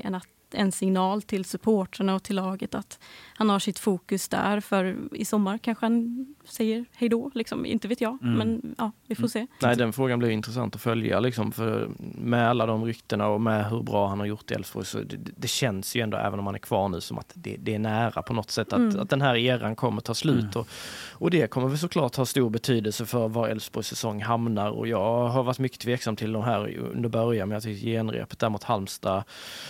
en signal till supporterna och till laget att han har sitt fokus där, för i sommar kanske han säger hej då, liksom, inte vet jag, men ja, vi får se. Nej, den frågan blir intressant att följa liksom, för med alla de ryktena och med hur bra han har gjort i Elfsborg, så det känns ju ändå, även om han är kvar nu, som att det är nära på något sätt att den här eran kommer ta slut och det kommer väl såklart ha stor betydelse för var Elfsborgs säsong hamnar, och jag har varit mycket tveksam till de här under början, men jag tycker genrepet där mot Halmstad,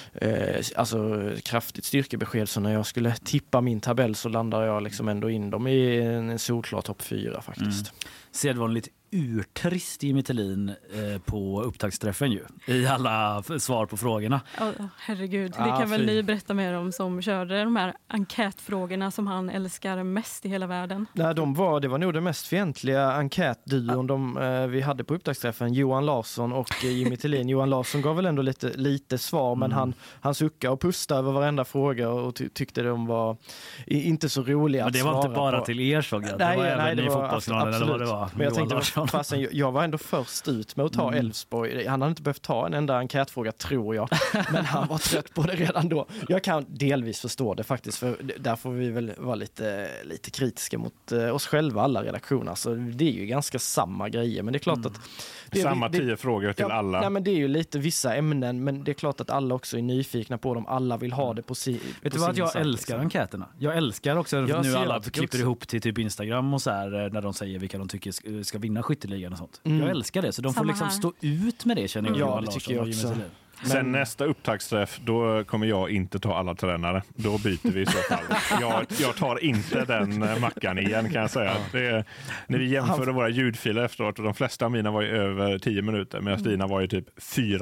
alltså kraftigt styrkebesked, så när jag skulle tippa min tabell så landar jag liksom ändå in dem i en solklar topp 4 faktiskt. Sedvanligt urtrist Jimmy Thelin på upptaktsträffen ju, i alla svar på frågorna. Herregud, det kan väl ni berätta mer om som körde de här enkätfrågorna som han älskar mest i hela världen. Nej, det var nog den mest fientliga enkätduon vi hade på upptaktsträffen, Johan Larsson och Jimmy Thelin. Johan Larsson gav väl ändå lite svar, men han suckade och pustade över varenda fråga och tyckte de var inte så roliga. Men det var inte bara till er, såg jag. Det var även i fotbollskanalen eller vad det var. Men jag tänkte, fastän jag var ändå först ut med att ta Elfsborg. Han hade inte behövt ta en enda enkätfråga, tror jag. Men han var trött på det redan då. Jag kan delvis förstå det faktiskt, för där får vi väl vara lite kritiska mot oss själva, alla redaktioner. Så det är ju ganska samma grejer, men det är klart att samma 10 frågor till alla. Nej, men det är ju lite vissa ämnen, men det är klart att alla också är nyfikna på dem. Alla vill ha det på sin. Vet du vad, jag älskar enkäterna. Jag älskar också nu alla klipper ihop till typ Instagram och så här, när de säger vilka de tycker ska vinna skytteligan och sånt. Jag älskar det, så de får liksom stå ut med det, känner jag. Ja, det tycker jag också. Sen nästa upptaktsträff, då kommer jag inte ta alla tränare. Då byter vi i så fall. Jag tar inte den mackan igen, kan jag säga. När vi jämförde våra ljudfiler efteråt, och de flesta av mina var ju över 10 minuter, medan dina var ju typ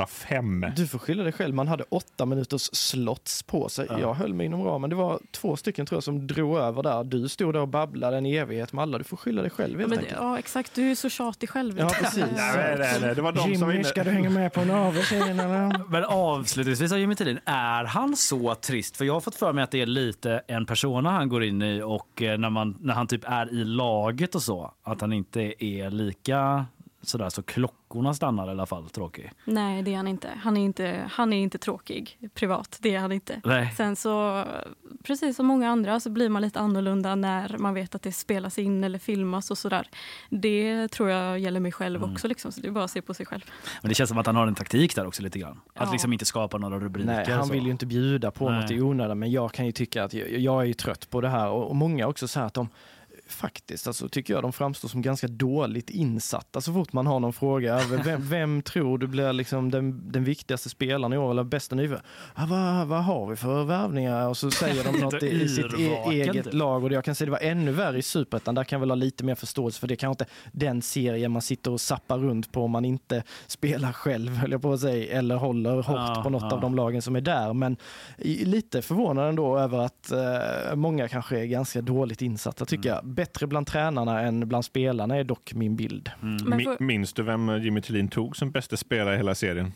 4-5. Du får skylla dig själv. Man hade 8 minuters slots på sig. Jag höll mig inom ramen. Det var 2 stycken, tror jag, som drog över där. Du stod där och babblade en evighet med alla. Du får skylla dig själv. Ja, exakt. Du är så tjatig själv. Ja, precis. Nej. Det var de Jimmy, som var inne. Ska du hänga med på en översyn eller? Men avslutningsvis av Jimmy Thelin, är han så trist? För jag har fått för mig att det är lite en persona han går in i, och när han typ är i laget och så, att han inte är lika sådär, så klockorna stannar i alla fall tråkig. Nej, det är han inte. Han är inte tråkig privat, det är han inte. Nej. Sen så, precis som många andra, så blir man lite annorlunda när man vet att det spelas in eller filmas och sådär. Det tror jag gäller mig själv också, liksom, så det är bara att se på sig själv. Men det känns som att han har en taktik där också lite grann. Att liksom inte skapa några rubriker. Nej, han vill ju inte bjuda på något i onödan, men jag kan ju tycka att jag är ju trött på det här, och många också säger att de faktiskt, alltså, tycker jag de framstår som ganska dåligt insatta så fort man har någon fråga. Vem tror du blir liksom den viktigaste spelaren i år, eller bästa nyförvärv? Vad har vi för värvningar? Och så säger de något i sitt eget lag, och jag kan säga det var ännu värre i Superettan. Där kan väl ha lite mer förståelse, för det kan inte den serien man sitter och zappar runt på om man inte spelar själv, höll jag på att säga, eller håller hårt på något av de lagen som är där. Men lite förvånad ändå över att många kanske är ganska dåligt insatta, tycker jag. Bättre bland tränarna än bland spelarna är dock min bild. Minns du vem Jimmy Thelin tog som bästa spelare i hela serien?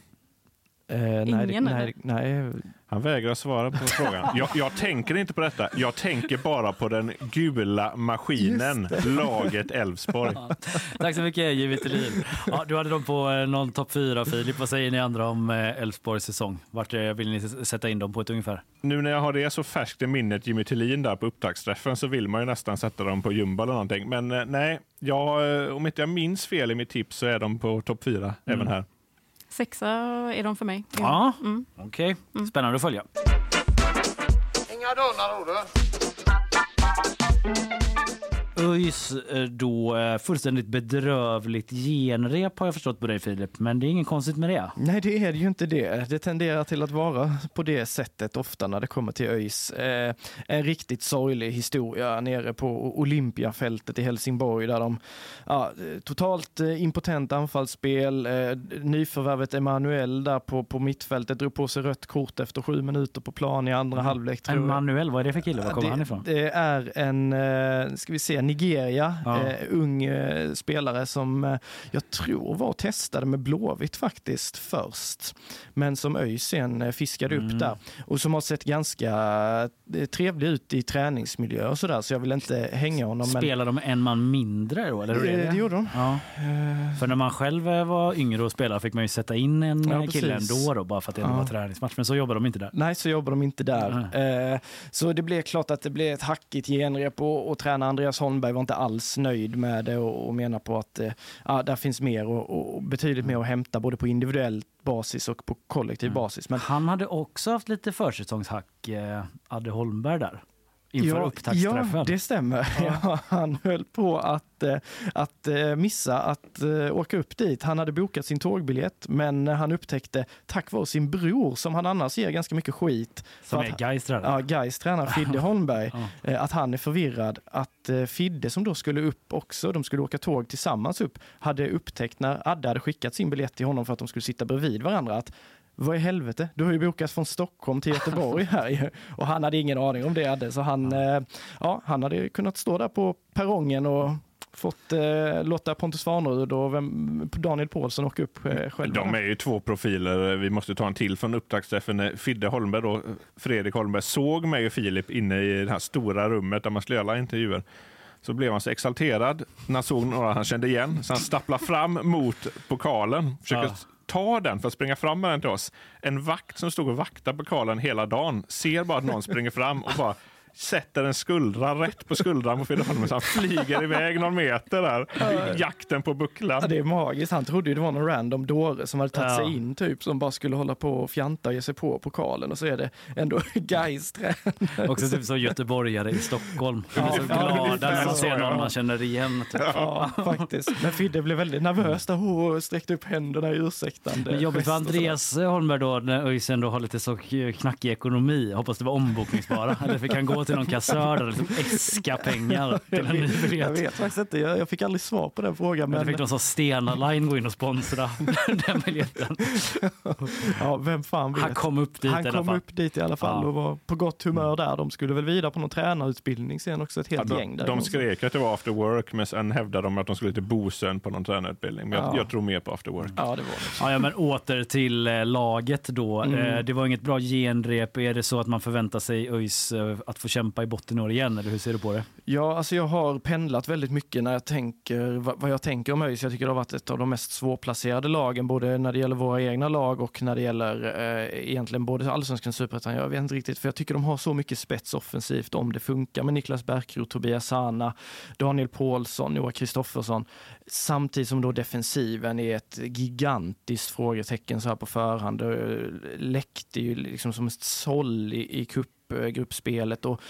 Nej. Han vägrar svara på frågan. Jag tänker inte på detta. Jag tänker bara på den gula maskinen, laget Elfsborg. Tack så mycket, Jimmy Thelin. Ja, du hade dem på någon topp 4, Filip. Vad säger ni andra om Elfsborgs säsong? Vart vill ni sätta in dem på ett ungefär? Nu när jag har det så färskt i minnet, Jimmy Thelin där på upptaktsträffen, så vill man ju nästan sätta dem på jumbo eller någonting. Men nej, om inte jag minns fel i mitt tips så är de på topp 4 även här. 6 är de för mig. Ja, okej. Spännande att följa. Inga dörrar, Olle. ÖIS då fullständigt bedrövligt genrep har jag förstått på dig, Filip, men det är inget konstigt med det. Nej, det är ju inte det. Det tenderar till att vara på det sättet ofta när det kommer till ÖIS. En riktigt sorglig historia nere på Olympiafältet i Helsingborg där de totalt impotent anfallsspel, nyförvärvet Emanuel där på mittfältet drog på sig rött kort efter 7 minuter på plan i andra halvlek. Emanuel, vad är det för kille? Var kommer han ifrån? Det är en, ska vi se, Nigeria, ung spelare som jag tror var testade med Blåvitt faktiskt först, men som ÖIS sen fiskade upp där och som har sett ganska trevlig ut i träningsmiljö och sådär, så jag vill inte hänga honom. Spelar de en man mindre då? Eller det gjorde de. Ja. För när man själv var yngre och spelade fick man ju sätta in en kille ändå då, bara för att det var träningsmatch, men så jobbar de inte där. Nej, så jobbar de inte där. Så det blev klart att det blev ett hackigt genrep och tränare Andreas Holmberg var inte alls nöjd med det och menar på att där finns mer och betydligt mer att hämta både på individuell basis och på kollektiv basis. Men han hade också haft lite försäsongshack, Adde Holmberg där. Inför upptaktsträffen. Ja, det stämmer. Ja, han höll på att missa att åka upp dit. Han hade bokat sin tågbiljett, men han upptäckte tack vare sin bror, som han annars ger ganska mycket skit. Som är Gais tränare. Ja, Gais tränare Fidde Holmberg. Att han är förvirrad. Att Fidde, som då skulle upp också, de skulle åka tåg tillsammans upp, hade upptäckt när Adde hade skickat sin biljett till honom för att de skulle sitta bredvid varandra, att vad i helvete? Du har ju bokat från Stockholm till Göteborg här. Och han hade ingen aning om det. Så han hade kunnat stå där på perrongen och fått låta Pontus Farnerud och Daniel Paulsson åka upp själva. De är ju två profiler. Vi måste ta en till från upptaktsträffen. Fidde Holmberg och Fredrik Holmberg såg mig och Filip inne i det här stora rummet där man skulle göra intervjuer. Så blev han så exalterad när han såg några han kände igen. Så han stapplade fram mot pokalen. Försöker ta den för att springa fram med den till oss. En vakt som stod och vaktade pokalen hela dagen ser bara att någon springer fram och bara sätter en skuldra rätt på skuldran på Fidde Holmberg, så han flyger iväg någon meter där i jakten på bucklan. Ja, det är magiskt. Han trodde ju det var någon random dåre som hade tagit sig in typ, som bara skulle hålla på och fjanta och ge sig på pokalen, och så är det ändå Gais tränare. Också typ så göteborgare i Stockholm. De är så glada när man ser någon man känner igen. Typ. Ja, faktiskt. Men Fidde blev väldigt nervös där och sträckte upp händerna i ursäktande. Jobbigt för Andreas Holmberg då, när ÖIS ändå har lite så knackig ekonomi. Hoppas det var ombokningsbara. Eller vi kan gå till någon kassör där liksom äska pengar till en ny biljett. Jag vet faktiskt inte, jag fick aldrig svar på den frågan. Men fick de så Stena Line gå in och sponsra den biljetten. Ja, vem fan vet. Han kom upp dit i alla fall och var på gott humör där. De skulle väl vidare på någon tränarutbildning sen också, ett helt gäng där. De skrek att det var after work, men sen hävdade de att de skulle till Bosön på någon tränarutbildning. Men jag tror mer på after work. Ja, det var det. Ja, men åter till laget då. Det var inget bra genrep. Är det så att man förväntar sig ÖIS att få kämpa i botten år igen, eller hur ser du på det? Ja, alltså jag har pendlat väldigt mycket när jag tänker vad jag tänker om ÖIS. Jag tycker det har varit ett av de mest svårplacerade lagen, både när det gäller våra egna lag och när det gäller egentligen både allsvenskan och superettan. Jag vet inte riktigt, för jag tycker de har så mycket spets offensivt om det funkar med Niklas Bärkroth, Tobias Sana, Daniel Paulsson, Noah Kristoffersson, samtidigt som då defensiven är ett gigantiskt frågetecken så här på förhand. Läckte ju liksom som ett såll i gruppspelet och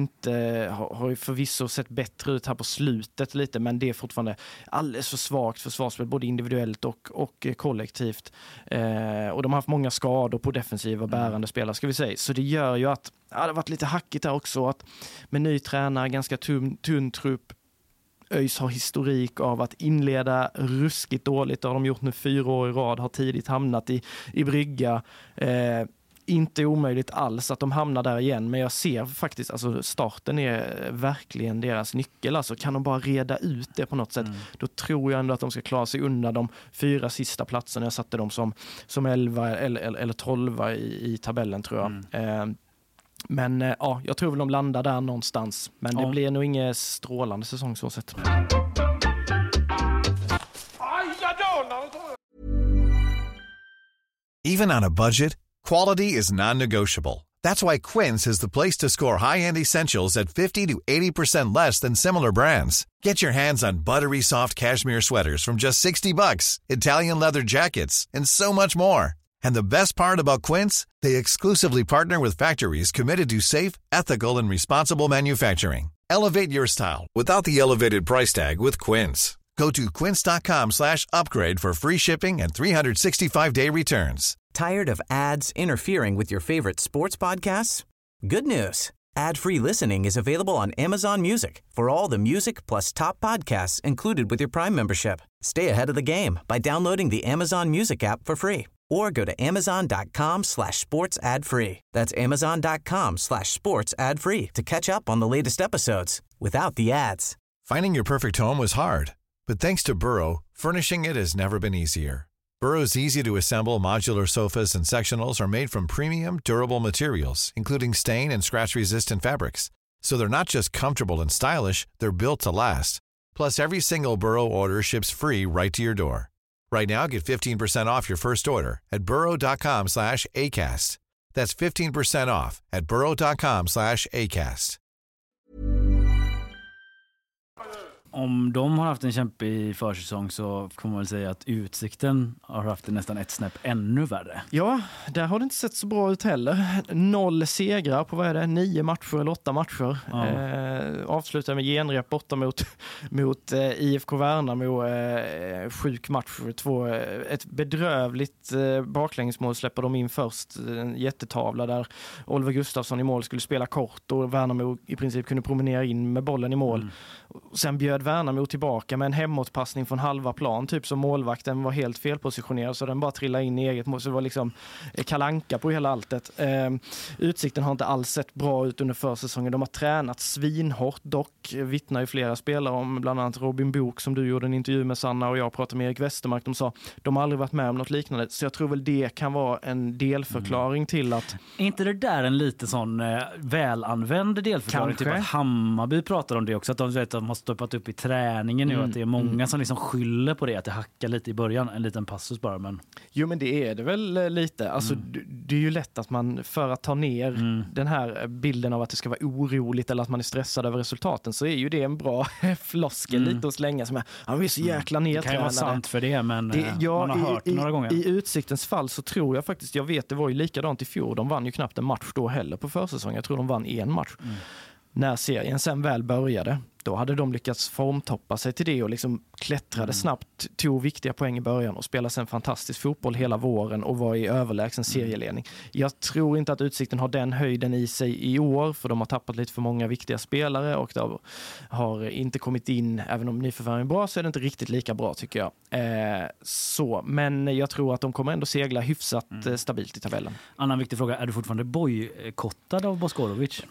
har förvisso sett bättre ut här på slutet lite, men det är fortfarande alldeles för svagt försvarsspel, både individuellt och kollektivt. Och de har haft många skador på defensiva bärande spelare, ska vi säga. Så det gör ju att det har varit lite hackigt där också, att med ny tränare, ganska tunn trupp. ÖIS har historik av att inleda ruskigt dåligt. Det har de gjort nu 4 år i rad, har tidigt hamnat i brygga. Inte omöjligt alls att de hamnar där igen, men jag ser faktiskt, alltså starten är verkligen deras nyckel. Alltså kan de bara reda ut det på något sätt, då tror jag ändå att de ska klara sig undan de 4 sista platserna. Jag satte dem som 11 eller 12 i tabellen, tror jag. Men jag tror väl de landar där någonstans, men det blir nog ingen strålande säsong så sett. Even on a budget, quality is non-negotiable. That's why Quince is the place to score high-end essentials at 50 to 80% less than similar brands. Get your hands on buttery soft cashmere sweaters from just $60, Italian leather jackets, and so much more. And the best part about Quince, they exclusively partner with factories committed to safe, ethical, and responsible manufacturing. Elevate your style without the elevated price tag with Quince. Go to quince.com/upgrade for free shipping and 365-day returns. Tired of ads interfering with your favorite sports podcasts? Good news. Ad-free listening is available on Amazon Music for all the music plus top podcasts included with your Prime membership. Stay ahead of the game by downloading the Amazon Music app for free or go to amazon.com/sports ad free. That's amazon.com/sports ad free to catch up on the latest episodes without the ads. Finding your perfect home was hard, but thanks to Burrow, furnishing it has never been easier. Burrow's easy-to-assemble modular sofas and sectionals are made from premium, durable materials, including stain and scratch-resistant fabrics. So they're not just comfortable and stylish, they're built to last. Plus, every single Burrow order ships free right to your door. Right now, get 15% off your first order at burrow.com/ACAST. That's 15% off at burrow.com/ACAST. Om de har haft en kämpig försäsong så får man väl säga att Utsikten har haft det nästan ett snäpp ännu värre. Ja, där har det inte sett så bra ut heller. 0 segrar på 9 matcher eller 8 matcher. Ja. Avslutar med genrep borta mot IFK Värnamo. Sjuk match. Ett bedrövligt baklängesmål släpper de in först. En jättetavla där Oliver Gustafsson i mål skulle spela kort och Värnamo i princip kunde promenera in med bollen i mål. Sen bjöd Värnamo tillbaka med en hemåtpassning från halva plan, typ som målvakten var helt felpositionerad så den bara trillade in i eget mål, så det var liksom kalanka på hela alltet. Utsikten har inte alls sett bra ut under försäsongen. De har tränat svinhårt, dock vittnar ju flera spelare om, bland annat Robin Bok som du gjorde en intervju med, Sanna, och jag pratade med Erik Westermark. De sa de har aldrig varit med om något liknande, så jag tror väl det kan vara en delförklaring till att... Är inte det där en lite sån välanvänd delförklaring? Typ att Hammarby pratar om det också, att de vet att de har stoppat upp i träningen nu, att det är många som liksom skyller på det, att det hackar lite i början, en liten passus bara. Men... Jo, men det är det väl lite. Alltså, det är ju lätt att man, för att ta ner den här bilden av att det ska vara oroligt eller att man är stressad över resultaten, så är ju det en bra floskel lite att slänga som vi är så jäkla nedtränade. Det kan ju vara sant för det, men man har hört det några gånger. I Utsiktens fall så tror jag faktiskt, jag vet det var ju likadant i fjol, de vann ju knappt en match då heller på försäsongen. Jag tror de vann en match. När serien sen väl började, då hade de lyckats formtoppa sig till det och liksom klättrade snabbt, tog viktiga poäng i början och spelade sen fantastisk fotboll hela våren och var i överlägsen serieledning. Jag tror inte att Utsikten har den höjden i sig i år, för de har tappat lite för många viktiga spelare och de har inte kommit in, även om nyförvärven är bra så är det inte riktigt lika bra tycker jag. Men jag tror att de kommer ändå segla hyfsat stabilt i tabellen. Annan viktig fråga, är du fortfarande bojkottad av Boskorovic?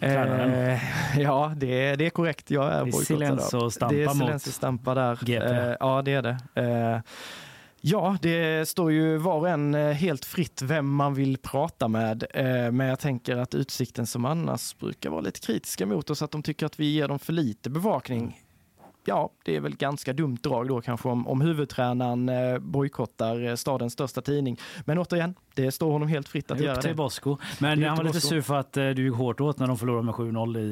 Ja, det är korrekt. Jag är Silensio-stampa där. GP. Ja, det är det. Ja, det står ju var och en helt fritt vem man vill prata med. Men jag tänker att Utsikten som annars brukar vara lite kritiska mot oss, att de tycker att vi ger dem för lite bevakning. Ja, det är väl ganska dumt drag då kanske om huvudtränaren bojkottar stadens största tidning. Men återigen, det står honom helt fritt att göra det. Upp till Bosko. Men han var lite sur för att du gick hårt åt när de förlorade med 7-0 i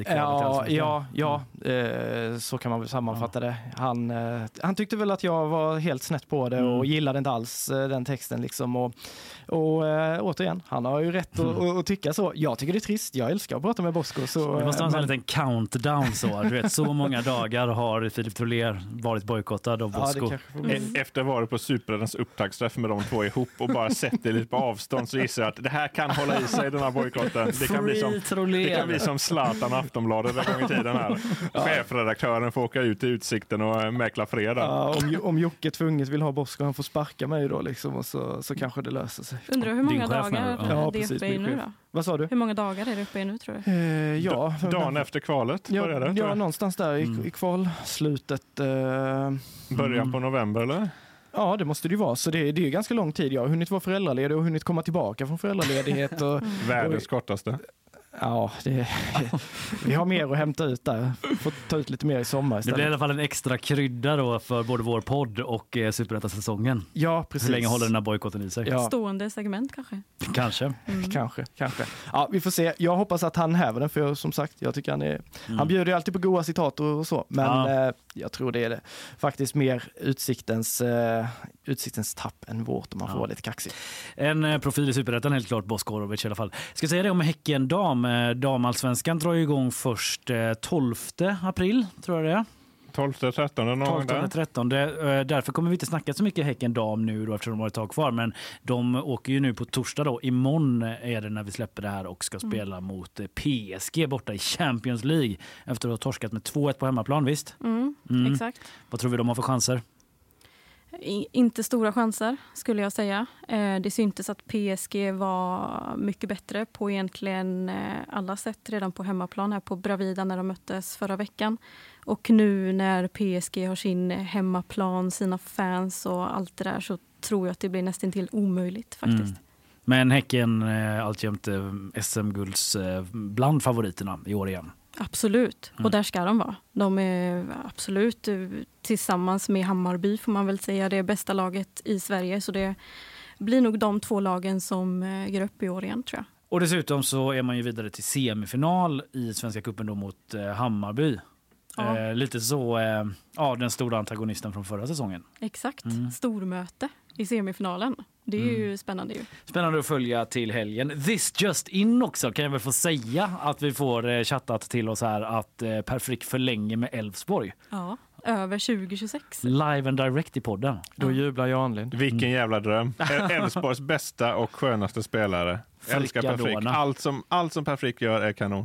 kvalet. Så kan man väl sammanfatta det. Han tyckte väl att jag var helt snett på det och gillade inte alls den texten liksom. Och återigen, han har ju rätt att tycka så. Jag tycker det är trist. Jag älskar att prata med Bosko. Så, det måste vara en liten countdown så. Du vet, så många dagar har Filip Troller varit bojkottad av Bosko. Efter varit på Superettans upptaktsträff med de två ihop och bara sett det lite på avstånd, så gissar jag att det här kan hålla i sig, den här bojkotten. Det kan bli som Zlatan Aftonbladet en gång i tiden här. Chefredaktören får åka ut i Utsikten och mäkla fredag. Ja, om Jocke tvunget vill ha Bosko, han får sparka mig då liksom, och så kanske det löser sig. Undrar hur många dagar det är uppe i nu då? Vad sa du? Hur många dagar är det uppe i nu tror du? Dagen efter kvalet började det? Ja, någonstans där i kvalslutet. Början på november eller? Ja, det måste det ju vara. Så det är ju ganska lång tid. Jag har hunnit vara föräldraledig och hunnit komma tillbaka från föräldraledighet. Världens kortaste. Ja, vi har mer att hämta ut där. Får ta ut lite mer i sommar istället. Det blir i alla fall en extra krydda då för både vår podd och Superettan-säsongen. Ja, precis. Hur länge håller den här bojkotten i sig? Ja. Stående segment kanske. Kanske. Ja, vi får se. Jag hoppas att han häver den, för som sagt, jag tycker han bjuder alltid på goda citat och så. Men jag tror det är faktiskt mer Utsiktens tapp än vårt, om man får vara lite kaxig. En profil i Superettan helt klart, Boskorovic i alla fall. Ska säga det om Häcken damallsvenskan drar igång först 12 april, tror jag det är. 12-13. Därför kommer vi inte snacka så mycket Häcken dam nu då, eftersom de har ett tag kvar. Men de åker ju nu på torsdag då. Imorgon är det när vi släpper det här och ska spela mot PSG borta i Champions League. Efter att ha torskat med 2-1 på hemmaplan, visst? Exakt. Vad tror vi de har för chanser? Inte stora chanser skulle jag säga. Det syntes att PSG var mycket bättre på egentligen alla sätt redan på hemmaplan här på Bravida när de möttes förra veckan. Och nu när PSG har sin hemmaplan, sina fans och allt det där, så tror jag att det blir nästan till omöjligt faktiskt. Men Häcken alltjämt SM-gulds bland favoriterna i år igen. Absolut, och där ska de vara. De är absolut tillsammans med Hammarby får man väl säga det bästa laget i Sverige. Så det blir nog de 2 lagen som går upp i år igen tror jag. Och dessutom så är man ju vidare till semifinal i Svenska cupen då mot Hammarby. Ja. Lite så den stora antagonisten från förra säsongen. Exakt, stormöte i semifinalen. Det är ju spännande ju. Spännande att följa till helgen. This just in också kan jag väl få säga att vi får chattat till oss här att Per Frick förlänger med Elfsborg. Ja, över 2026. Live and direct i podden. Då jublar Jan Lind. Vilken jävla dröm. Elfsborgs bästa och skönaste spelare. Älskar Per Frick. Allt som Per Frick gör är kanon.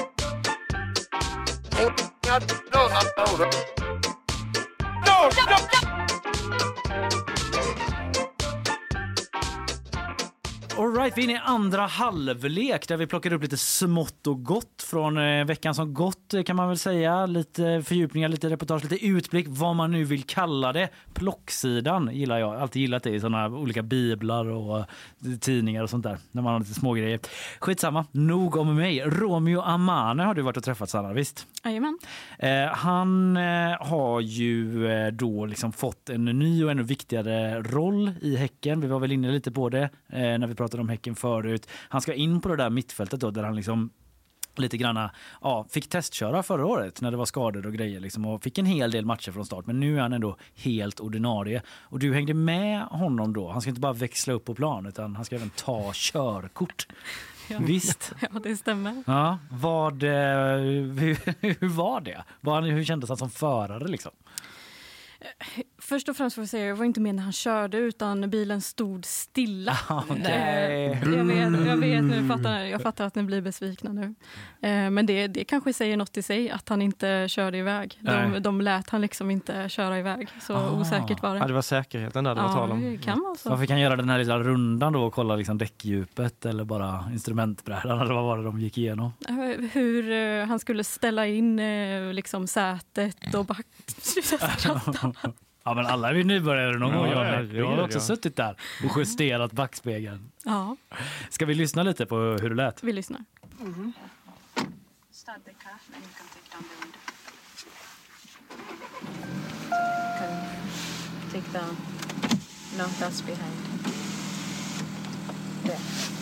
All right, vi är inne i andra halvlek där vi plockar upp lite smått och gott från veckan som gått kan man väl säga. Lite fördjupningar, lite reportage, lite utblick, vad man nu vill kalla det. Plocksidan gillar jag. Alltid gillat det i sådana olika biblar och tidningar och sånt där. När man har lite små grejer. Skitsamma, nog om mig. Romeo Amane har du varit och träffat, Sanna, visst? Jajamän. Han har ju då liksom fått en ny och ännu viktigare roll i Häcken. Vi var väl inne lite på det när vi pratade om Häcken förut. Han ska in på det där mittfältet då, där han liksom lite granna, fick testköra förra året när det var skador och grejer liksom, och fick en hel del matcher från start, men nu är han ändå helt ordinarie. Och du hängde med honom då. Han ska inte bara växla upp på plan utan han ska även ta körkort. Ja. Visst? Ja, det stämmer. Ja, hur var det? Hur kändes han som förare liksom? Först och främst får jag säga, jag var inte med när han körde utan bilen stod stilla. Okay. Jag fattar att ni blir besvikna nu. Men det kanske säger något i sig att han inte körde iväg. De lät han liksom inte köra iväg. Så osäkert var det. Ja, det var säkerheten där det var tal om. Det kan vara så. Varför kan göra den här lilla rundan då och kolla liksom däckdjupet eller bara instrumentbrädan eller vad var det de gick igenom? Hur han skulle ställa in liksom sätet och Ja, men alla är ju nybörjare någon gång. Jag har också ja. suttit där och justerat backspegeln. Ja. Ska vi lyssna lite på hur det lät? Vi lyssnar. Start the car and you can take down the window. Take down. No, that's behind. There.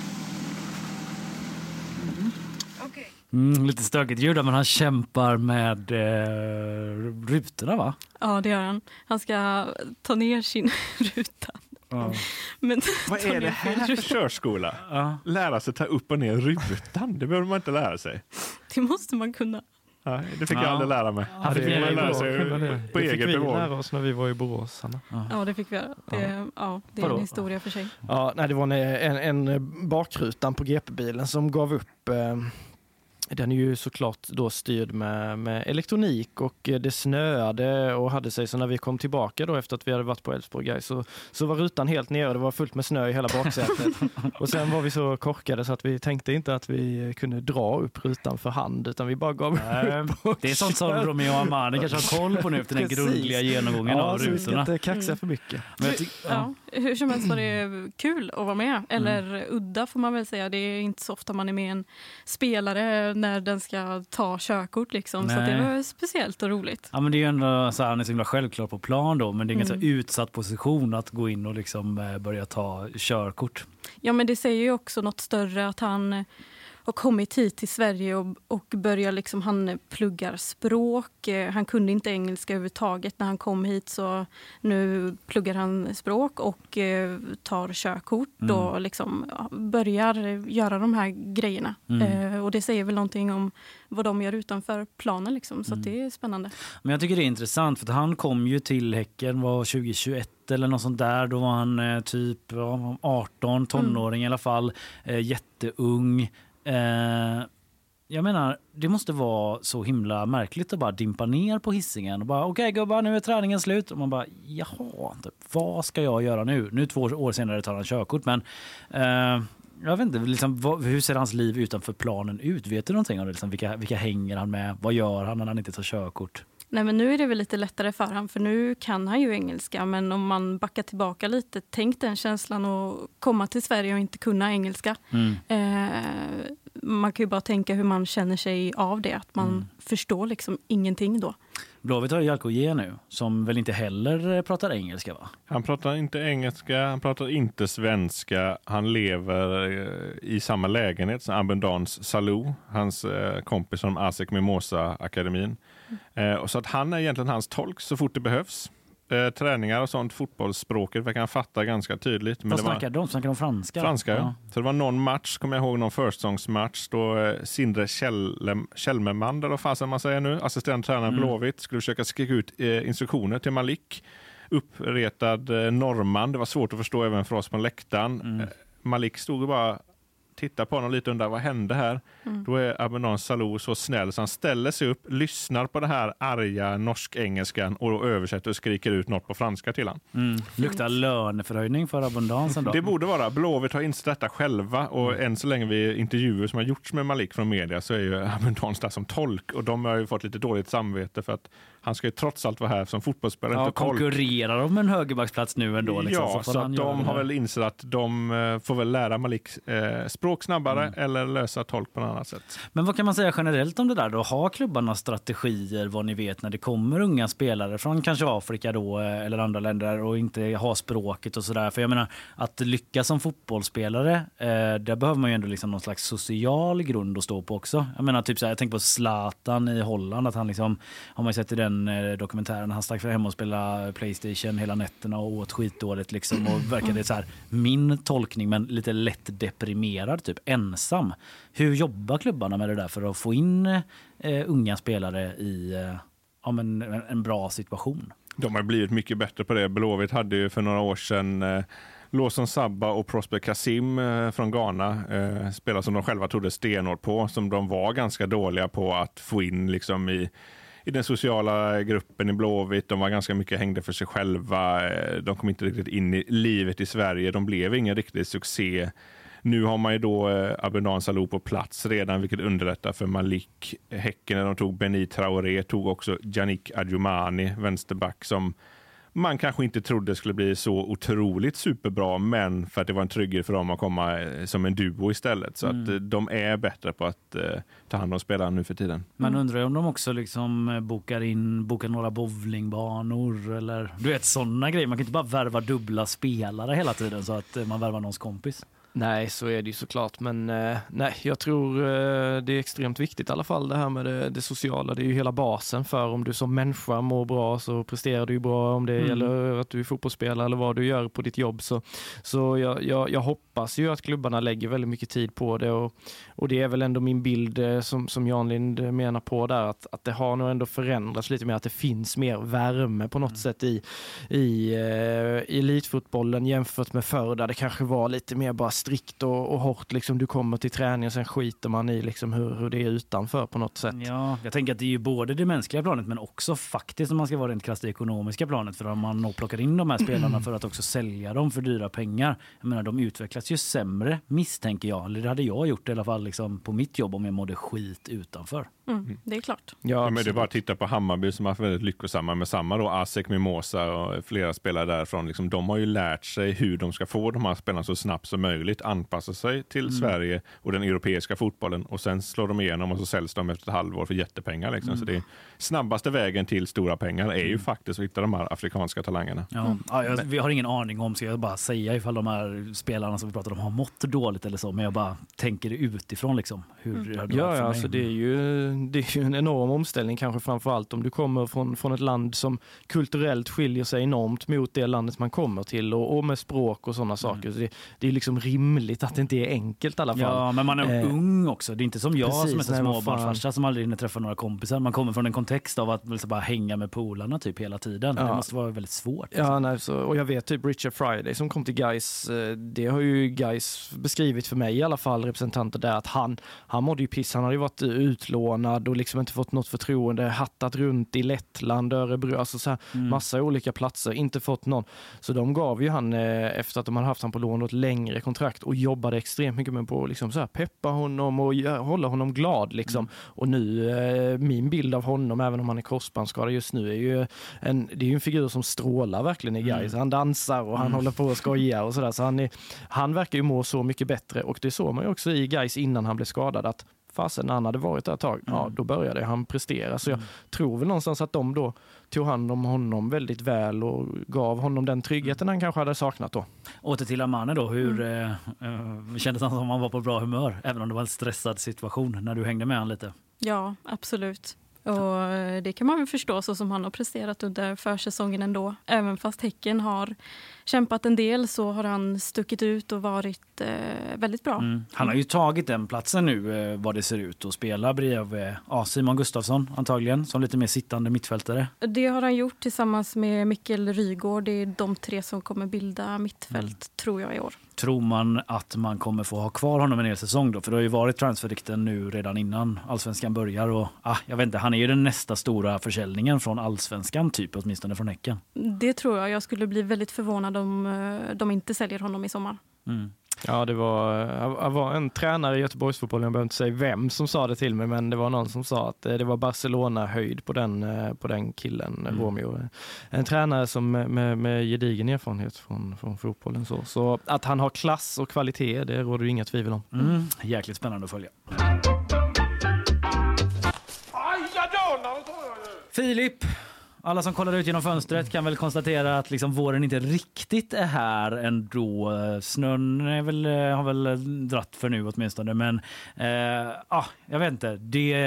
Lite stökigt ljud, men han kämpar med rutorna, va? Ja, det gör han. Han ska ta ner sin ruta. Ja. Men vad är det här för körskola? Ja. Lära sig ta upp och ner rutan. Det behöver man inte lära sig. Det måste man kunna. Ja, det fick jag aldrig lära mig. Ja, det fick vi lära sig på eget bevåg. lära oss när vi var i Borås. Ja, det fick vi göra. Det är en historia för sig. Ja, nej, det var en bakrutan på GP-bilen som gav upp. Den är ju såklart då styrd med elektronik och det snöade och hade sig, så när vi kom tillbaka då efter att vi hade varit på Elfsborg Guys så var rutan helt nere, det var fullt med snö i hela baksätet. Och sen var vi så korkade så att vi tänkte inte att vi kunde dra upp rutan för hand utan vi bara gav upp. Det är sånt som Romeo Amane kanske har koll på nu efter den grundliga genomgången av rutorna. Vi ska inte kaxa för mycket. Hur som helst var det kul att vara med, eller udda får man väl säga. Det är inte så ofta man är med en spelare när den ska ta körkort liksom. Så det var speciellt och roligt. Ja, men det är ju ändå så här, han är så himla självklart på plan då, men det är en ganska utsatt position att gå in och liksom börja ta körkort. Ja, men det säger ju också något större att han har kommit hit till Sverige och börjar liksom, han pluggar språk. Han kunde inte engelska överhuvudtaget när han kom hit, så nu pluggar han språk och tar körkort och liksom börjar göra de här grejerna. Och det säger väl någonting om vad de gör utanför planen liksom, så att det är spännande. Men jag tycker det är intressant för att han kom ju till Häcken var 2021 eller något sånt där. Då var han typ 18, tonåring i alla fall, jätteung. jag menar, det måste vara så himla märkligt att bara dimpa ner på Hisingen och bara okej gubbar, nu är träningen slut. Och man bara, jaha, typ, vad ska jag göra nu? Nu 2 år senare tar han körkort, men jag vet inte, liksom, hur ser hans liv utanför planen ut? Vet du någonting om det? Liksom, vilka hänger han med? Vad gör han när han inte tar körkort? Nej, men nu är det väl lite lättare för han, för nu kan han ju engelska. Men om man backar tillbaka lite, tänk den känslan att komma till Sverige och inte kunna engelska. Man kan ju bara tänka hur man känner sig av det. Att man förstår liksom ingenting då. Blåvitt har Jalko J nu, som väl inte heller pratar engelska, va? Han pratar inte engelska, han pratar inte svenska. Han lever i samma lägenhet som Abundance Salou, hans kompis från ASEC Mimosa-akademin. Och så att han är egentligen hans tolk så fort det behövs. Träningar och sånt, fotbollsspråket verkar han fatta ganska tydligt. Men snackar de franska? Franska, ja. Så det var någon match, kommer jag ihåg, någon försäsongsmatch då Sindre Kjellmerman, eller vad fasen man säger nu, assistenttränaren Blåvitt, skulle försöka skriva ut instruktioner till Malik. Uppretad norrman, det var svårt att förstå även för oss på läktaren. Malik stod och bara titta på honom lite under vad hände här. Då är Abundance Salou så snäll så han ställer sig upp, lyssnar på det här arga norsk-engelskan och översätter och skriker ut något på franska till han. Luktar löneförhöjning för Abundance då? Det borde vara. Blåvitt har insett detta själva och än så länge vid intervjuer som har gjorts med Malik från media så är ju Abundance där som tolk och de har ju fått lite dåligt samvete för att han ska ju trots allt vara här som fotbollsspelare. Ja, konkurrerar de med en högerbacksplats nu ändå? Liksom, ja, så att de har väl insett att de får väl lära Malik språk snabbare eller lösa tolk på något annat sätt. Men vad kan man säga generellt om det där då? Har klubbarna strategier, vad ni vet, när det kommer unga spelare från kanske Afrika då eller andra länder och inte har språket och sådär? För jag menar, att lyckas som fotbollsspelare, där behöver man ju ändå liksom någon slags social grund att stå på också. Jag menar typ så här, jag tänker på Zlatan i Holland, att han liksom, har man ju sett i den dokumentären, han stack för hem och spelade PlayStation hela nätterna och åt skitdåligt liksom och verkade så här, min tolkning, men lite lätt deprimerad, typ ensam. Hur jobbar klubbarna med det där för att få in unga spelare i en bra situation? De har blivit mycket bättre på det. Blåvitt hade ju för några år sedan Lawson Sabba och Prosper Kasim från Ghana, spelare som de själva trodde stenhårt på, som de var ganska dåliga på att få in liksom i den sociala gruppen i Blåvitt. De var ganska mycket hängde för sig själva. De kom inte riktigt in i livet i Sverige. De blev ingen riktig succé. Nu har man ju då Abundance Salou på plats redan, vilket underlättar för Malik. Häcken när de tog Benny Traoré, tog också Yannick Adjumani, vänsterback, som man kanske inte trodde skulle bli så otroligt superbra, men för att det var en trygghet för dem att komma som en duo istället. Så att de är bättre på att ta hand om spelarna nu för tiden. Man undrar om de också liksom bokar några bowlingbanor eller du vet sådana grejer. Man kan inte bara värva dubbla spelare hela tiden så att man värvar någons kompis. Nej, så är det ju såklart. Men nej, jag tror det är extremt viktigt i alla fall det här med det sociala. Det är ju hela basen för om du som människa mår bra så presterar du ju bra, om det gäller att du är fotbollsspelare eller vad du gör på ditt jobb. Så jag hoppas ju att klubbarna lägger väldigt mycket tid på det och det är väl ändå min bild som Jan Lind menar på där att det har nog ändå förändrats lite mer, att det finns mer värme på något sätt i elitfotbollen jämfört med förr där det kanske var lite mer bara strikt och hårt, liksom du kommer till träning och sen skiter man i liksom hur det är utanför på något sätt. Ja, jag tänker att det är ju både det mänskliga planet men också faktiskt om man ska vara rent krasst det ekonomiska planet, för om man nog plockar in de här spelarna för att också sälja dem för dyra pengar. Jag menar, de utvecklas ju sämre, misstänker jag, eller det hade jag gjort i alla fall liksom på mitt jobb om jag mådde skit utanför. Det är klart. Ja, men det är bara att titta på Hammarby som har varit väldigt lyckosamma med samma då, ASEC Mimosa och flera spelare därifrån. Liksom, de har ju lärt sig hur de ska få de här spelarna så snabbt som möjligt, anpassa sig till Sverige och den europeiska fotbollen och sen slår de igenom och så säljs de efter ett halvår för jättepengar. Liksom. Så det är snabbaste vägen till stora pengar är ju faktiskt att hitta de här afrikanska talangerna. Vi har ingen aning om, ska jag bara säga ifall de här spelarna som vi pratade om har mått dåligt eller så, men jag bara tänker det utifrån liksom. Alltså det är ju en enorm omställning, kanske framförallt om du kommer från ett land som kulturellt skiljer sig enormt mot det landet man kommer till och med språk och sådana saker. Så det är liksom rimligt att det inte är enkelt i alla fall. Ja, men man är ung också. Det är inte som jag som är så småbarnsfarsa som aldrig hinner träffa några kompisar. Man kommer från en kontext av att liksom bara hänga med polarna typ hela tiden. Det måste vara väldigt svårt. Liksom. Ja, nej, och jag vet typ Richard Friday som kom till Gais, det har ju Gais beskrivit för mig i alla fall, representanter där, att han mådde ju piss. Han hade ju varit utlånad och liksom inte fått något förtroende, hattat runt i Lettland, Örebro, alltså så här, massa olika platser, inte fått någon. Så de gav ju han efter att de hade haft han på lån ett längre kontrakt och jobbade extremt mycket med på liksom så här, peppa honom och hålla honom glad liksom. Och nu min bild av honom, även om han är korsbandsskadad just nu, är ju det är ju en figur som strålar verkligen i Gais. Han dansar och han håller på och skojar och sådär, så han verkar ju må så mycket bättre, och det såg man ju också i Gais innan han blev skadad, att fasen när han hade varit där ett tag, då började han prestera. Så jag tror väl någonstans att de då tog hand om honom väldigt väl och gav honom den tryggheten han kanske hade saknat då. Åter till Amane då, hur kändes han som han var på bra humör, även om det var en stressad situation när du hängde med han lite? Ja, absolut. Och det kan man väl förstå, så som han har presterat under försäsongen ändå. Även fast Häcken har kämpat en del så har han stuckit ut och varit väldigt bra. Han har ju tagit den platsen nu vad det ser ut, och spelar bredvid Simon Gustafsson antagligen som lite mer sittande mittfältare. Det har han gjort tillsammans med Mikkel Rygård. Det är de tre som kommer bilda mittfält tror jag i år. Tror man att man kommer få ha kvar honom en hel säsong då? För det har ju varit transferdikten nu redan innan Allsvenskan börjar, och jag vet inte, han är ju den nästa stora försäljningen från Allsvenskan typ, åtminstone från Häcken. Det tror jag. Jag skulle bli väldigt förvånad om de inte säljer honom i sommar. Ja, det var en tränare i Göteborgsfotbollen, jag behöver inte säga vem som sa det till mig, men det var någon som sa att det var Barcelona-höjd på den killen, Romeo. En tränare som med gedigen erfarenhet från fotbollen. Så att han har klass och kvalitet, det råder ju inga tvivel om. Jäkligt spännande att följa. Filip, alla som kollar ut genom fönstret kan väl konstatera att liksom våren inte riktigt är här ändå. Snön har väl dratt för nu åtminstone, men jag vet inte.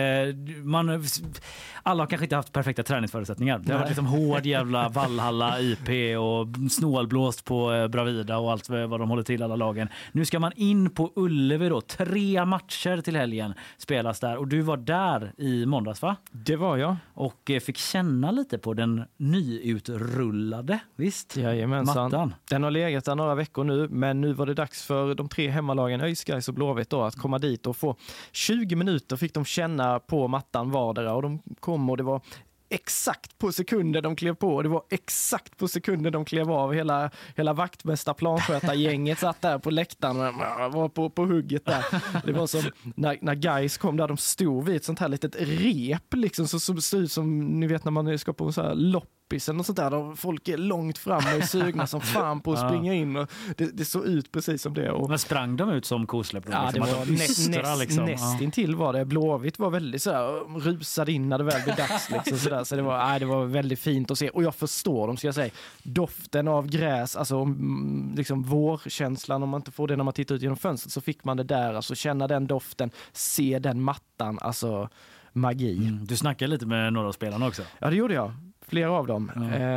Alla har kanske inte haft perfekta träningsförutsättningar. Det har varit liksom hård jävla Valhalla, IP och snålblåst på Bravida och allt vad de håller till, alla lagen. Nu ska man in på Ullevi då. 3 matcher till helgen spelas där, och du var där i måndags, va? Det var jag. Och fick känna lite på den nyutrullade, visst? Jajamensan. Mattan. Den har legat där några veckor nu, men nu var det dags för de 3 hemmalagen ÖIS, Gais och Blåvitt då att komma dit och få 20 minuter fick de känna på mattan vardera, och de kom och det var exakt på sekunder de klev på, och det var exakt på sekunder de klev av. Hela vaktmästar planskötargänget satt där på läktaren och var på hugget där. Det var som när Gais kom där, de stod vid ett sånt här litet rep liksom, så såg ut som ni vet när man ska på så här loppisen och sånt där folk är långt fram och är sugna som fan på att springa in, och det såg ut precis som det. Och men sprang de ut som kosläpp? Ja, det var nästintill var det. Blåvitt var väldigt så här, rusade in när det väl blev dags liksom, så där. Så det var väldigt fint att se, och jag förstår dem, ska jag säga. Doften av gräs, alltså liksom vårkänslan, om man inte får det när man tittar ut genom fönstret, så fick man det där, alltså känna den doften, se den mattan, alltså magi. Du snackade lite med några av spelarna också. Ja, det gjorde jag. Flera av dem.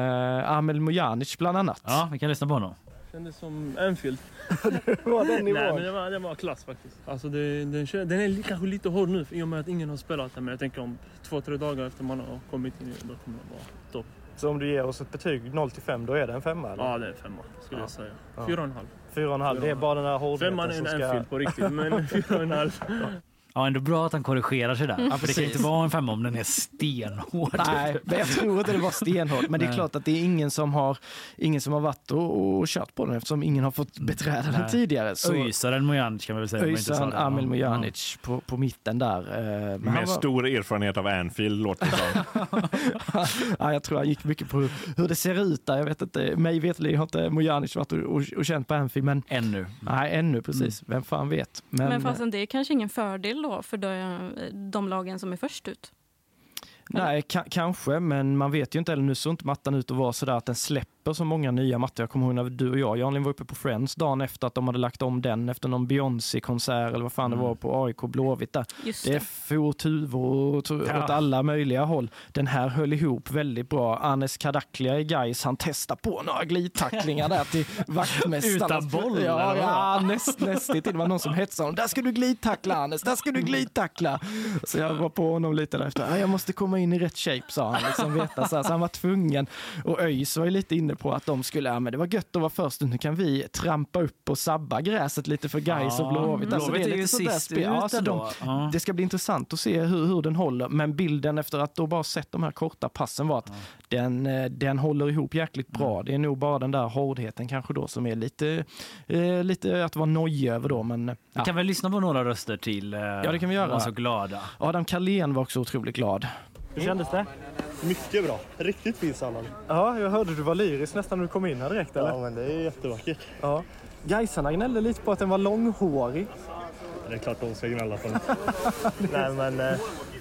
Amel Mojanic bland annat. Ja, vi kan lyssna på honom. Kändes som Anfield. Det var den nivån. Nej, men det var klass faktiskt. Alltså den är kanske lite hård nu i och med att ingen har spelat den, men jag tänker om 2-3 dagar efter man har kommit in, då kommer det vara topp. Så om du ger oss ett betyg 0-5, då är det en 5, eller? Ja, det är en 5 skulle jag säga. 4,5. 4,5, det är bara den här hårdheten. 5 är en Anfield på riktigt, men 4,5. Ja, ändå bra att han korrigerar sig där. För det kan inte vara en 5 om den är stenhård. Nej, jag tror inte det var stenhård. Men det är klart att det är ingen som har varit och kört på den, eftersom ingen har fått beträda den tidigare. Öysaren Mojanic kan man väl säga. Öysaren Amel Mojanic på mitten där. Med stor erfarenhet av Anfield, låter det som. Ja, jag tror jag gick mycket på hur det ser ut där. Jag vet inte, mig vetligen har inte Mojanic varit och känt på Anfield. Men ännu. Nej, ännu precis. Vem fan vet. Men fastän det är kanske ingen fördel då för de lagen som är först ut? Nej, kanske, men man vet ju inte, eller nu så inte mattan ut och vara sådär att den släpper släpper så många nya mattor. Jag kommer ihåg när du och jag, Janlin, var uppe på Friends dagen efter att de hade lagt om den efter någon Beyoncé-konsert eller vad fan det var på AIK Blåvitt där. Det är for åt alla möjliga håll. Den här höll ihop väldigt bra. Anes Kadaklia i Gais, han testar på några glidtacklingar där till vaktmästarna. Utan boll? Nästigt. Det var någon som hetsade honom. Där ska du glidtackla, Anes. Där ska du glidtackla. Så jag var på honom lite därefter. Jag måste komma in i rätt shape, sa han. Liksom veta, så han var tvungen. Och ÖIS var ju lite inne på att de skulle, men det var gött att vara först. Nu kan vi trampa upp och sabba gräset lite för Gais och Blåvitt. Alltså, det är ju sist ut det ska bli intressant att se hur den håller. Men bilden efter att då bara sett de här korta passen var att den håller ihop jäkligt bra. Det är nog bara den där hårdheten kanske då som är lite att vara nojig över då. Men, Vi kan väl lyssna på några röster till. Det kan vi göra. Var så glada. Adam Carlén var också otroligt glad. Hur kändes det? Mycket bra. Riktigt fin sallad. Ja, jag hörde du var lyrisk nästan när du kom in här direkt, eller? Ja, men det är jättevackert. Ja. Gaisarna gnällde lite på att den var långhårig. Det är klart de ska gnälla på den. Nej, men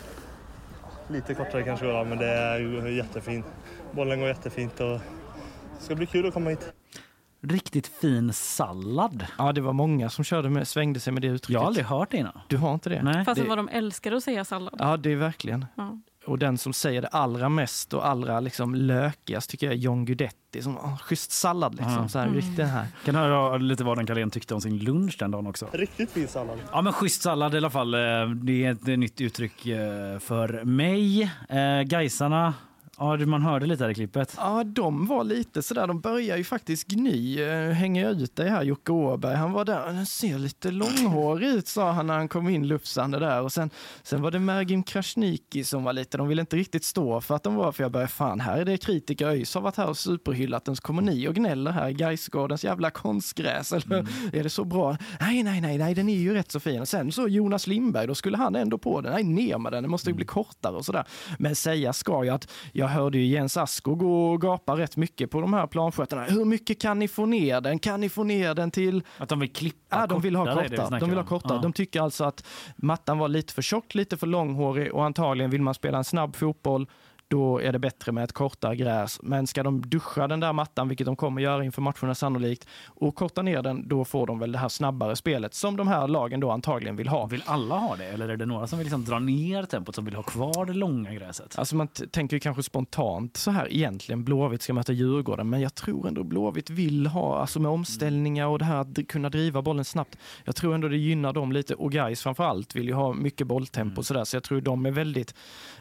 lite kortare kanske då, men det är ju jättefint. Bollen går jättefint och det ska bli kul att komma hit. Riktigt fin sallad. Ja, det var många som svängde sig med det uttrycket. Jag har aldrig hört det innan. Du har inte det? Nej. Fast vad de älskar att säga sallad. Ja, det är verkligen. Ja. Och den som säger det allra mest och allra liksom lökigast tycker jag är John Guidetti som schysst sallad liksom. Så här, riktigt här. Kan du höra lite vad den Carlén tyckte om sin lunch den dagen också? Riktigt fin sallad. Ja, men schysst sallad i alla fall. Det är ett nytt uttryck för mig. Gaisarna. Ja, man hörde lite här i klippet. Ja, de var lite sådär. De börjar ju faktiskt hänga ut dig här, Jocke Åberg. Han var där, den ser lite långhårig ut, sa han när han kom in lufsande där. Och sen var det Mergim Krasniqi som var lite, de ville inte riktigt stå för att de var, för jag började, här är det kritiker. ÖIS har varit här och superhyllat, den så kommer ni och gnäller här i Gaisgårdens jävla konstgräs. Eller är det så bra? Nej, den är ju rätt så fin. Och sen så Jonas Lindberg, då skulle han ändå på den. Nej, ner med den, det måste ju bli kortare och sådär. Men säga ska ju att jag hörde ju Jens Asko gå och gapa rätt mycket på de här planskötterna. Hur mycket kan ni få ner den? Kan ni få ner den till... Att de vill klippa kortare? De vill ha kortare. Ja. De tycker alltså att mattan var lite för tjock, lite för långhårig och antagligen vill man spela en snabb fotboll. Då är det bättre med ett kortare gräs. Men ska de duscha den där mattan, vilket de kommer göra inför matcherna sannolikt, och korta ner den, då får de väl det här snabbare spelet som de här lagen då antagligen vill ha. Vill alla ha det? Eller är det några som vill liksom dra ner tempot, som vill ha kvar det långa gräset? Alltså man tänker ju kanske spontant så här, egentligen Blåvitt ska möta Djurgården, men jag tror ändå Blåvitt vill ha, alltså med omställningar och det här att kunna driva bollen snabbt. Jag tror ändå det gynnar dem lite, och Gais framförallt vill ju ha mycket bolltempo sådär, så jag tror de är väldigt...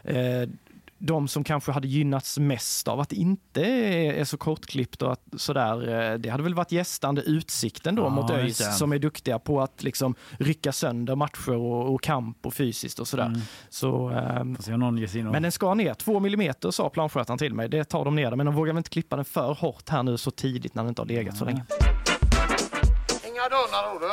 de som kanske hade gynnats mest av att det inte är så kortklippt och att sådär, det hade väl varit gästande Utsikten då mot ÖIS som är duktiga på att liksom rycka sönder matcher och kamp och fysiskt och sådär. Så, men den ska ner 2 millimeter, sa planskötaren till mig. Det tar de ner, men de vågar väl inte klippa den för hårt här nu så tidigt när den inte har legat så länge. Inga dörrar, Ode.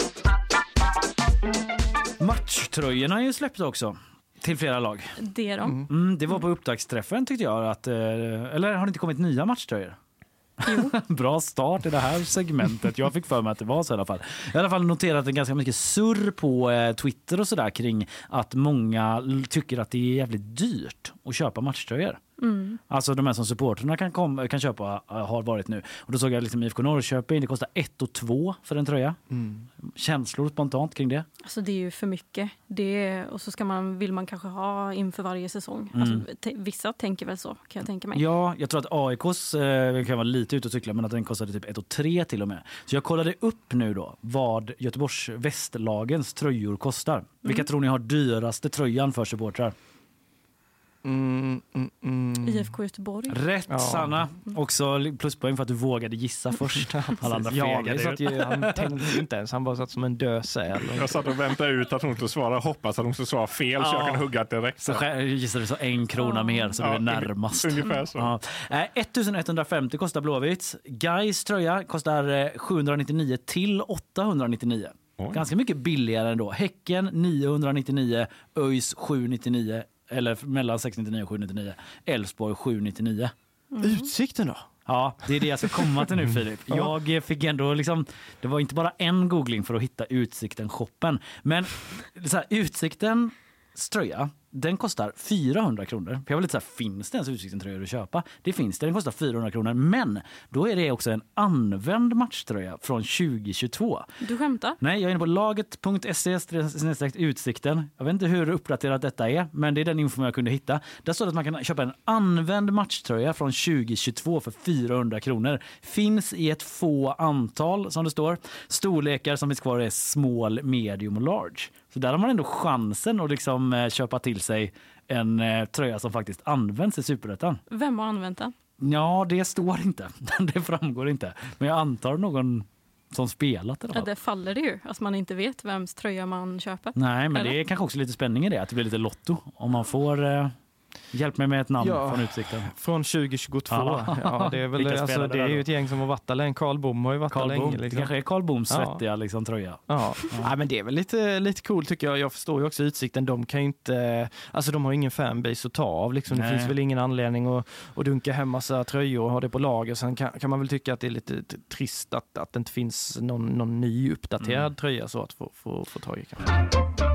Matchtröjorna är ju släppt också. Till flera lag. Det är de. Det var på upptaktsträffen tyckte jag. Eller har det inte kommit nya matchtröjor? Bra start i det här segmentet. Jag fick för mig att det var så i alla fall. Jag har i alla fall noterat en ganska mycket surr på Twitter och sådär kring att många tycker att det är jävligt dyrt att köpa matchtröjor. Alltså de här som supporterna kan köpa har varit nu. Och då såg jag liksom IFK Norrköping, det kostar 1 och 2 för en tröja. Känslor spontant kring det? Alltså det är ju för mycket. Och så vill man kanske ha inför varje säsong. Alltså, vissa tänker väl så, kan jag tänka mig. Ja, jag tror att AIKs kan vara lite ute och cykla, men att den kostade typ 1 och 3 till och med. Så jag kollade upp nu då vad Göteborgs västlagens tröjor kostar. Vilka tror ni har dyraste tröjan för supportrar? IFK Göteborg. Rätt, ja. Sanna. Också pluspoäng för att du vågade gissa först. Alla andra han tänkte inte ens. Han bara satt som en död säl. Jag satt och väntade ut att hon skulle svara. Hoppas att hon skulle svara fel så jag kan hugga direkt. Så gissade du så 1 krona mer så du är närmast. Ungefär så. 1150 kostar Blåvitts. Gais tröja kostar 799 till 899. Ganska mycket billigare ändå. Häcken 999, ÖIS 799. Eller mellan 699 och 799. Elfsborg 799. Utsikten då? Ja, det är det jag ska komma till nu, Filip. Jag fick ändå liksom, det var inte bara en googling för att hitta Utsikten-shoppen. Men så här, Utsikten tröja, Den kostar 400 kronor. För jag var lite så här, finns det ens Utsikten-tröjor att köpa? Det finns det, den kostar 400 kronor. Men då är det också en använd matchtröja från 2022. Du skämtar? Nej, jag är inne på laget.se/utsikten. Jag vet inte hur uppdaterat detta är, men det är den information jag kunde hitta. Där står det att man kan köpa en använd matchtröja från 2022 för 400 kronor. Finns i ett få antal, som det står. Storlekar som finns kvar är small, medium och large. Så där har man ändå chansen att liksom köpa till sig en tröja som faktiskt används i Superettan. Vem har använt den? Ja, det står inte. Det framgår inte. Men jag antar någon som spelat eller? Ja, det faller det ju. Att man inte vet vems tröja man köper. Nej, men det är kanske också lite spänning i det. Att det blir lite lotto. Om man får... Hjälp mig med ett namn från Utsikten. Från 2022. Ja, det är väl alltså, det är ju ett gäng som har varit där länge. Carl Bom har ju varit där länge. Liksom. Det kanske är Carl Boms svettiga liksom, tröja. Ja. Ja, men det är väl lite cool tycker jag. Jag förstår ju också Utsikten. De kan ju inte, alltså de har ingen fanbase att ta av. Liksom. Det finns väl ingen anledning att dunka hem massa tröjor och ha det på lager. Sen kan man väl tycka att det är lite trist att det inte finns någon ny uppdaterad tröja så att få tag i kanske.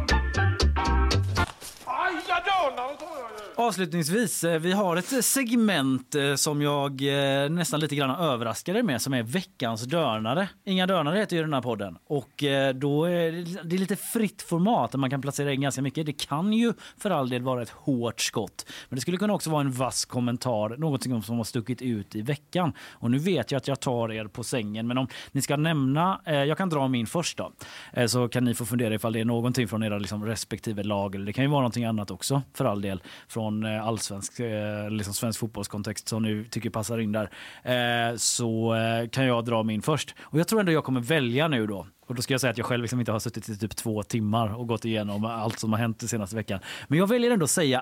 Avslutningsvis, vi har ett segment som jag nästan lite grann överraskade med som är veckans dörnare. Inga dörnare heter ju den här podden och då är det lite fritt format där man kan placera in ganska mycket. Det kan ju för all del vara ett hårt skott, men det skulle kunna också vara en vass kommentar, någonting som har stuckit ut i veckan. Och nu vet jag att jag tar er på sängen, men om ni ska nämna, jag kan dra min först då, så kan ni få fundera ifall det är någonting från era liksom respektive lag, eller det kan ju vara någonting annat också för all del från allsvensk, liksom svensk fotbollskontext som nu tycker passar in där, så kan jag dra min först. Och jag tror ändå jag kommer välja nu då. Och då ska jag säga att jag själv liksom inte har suttit i typ 2 timmar och gått igenom allt som har hänt den senaste veckan. Men jag väljer ändå att säga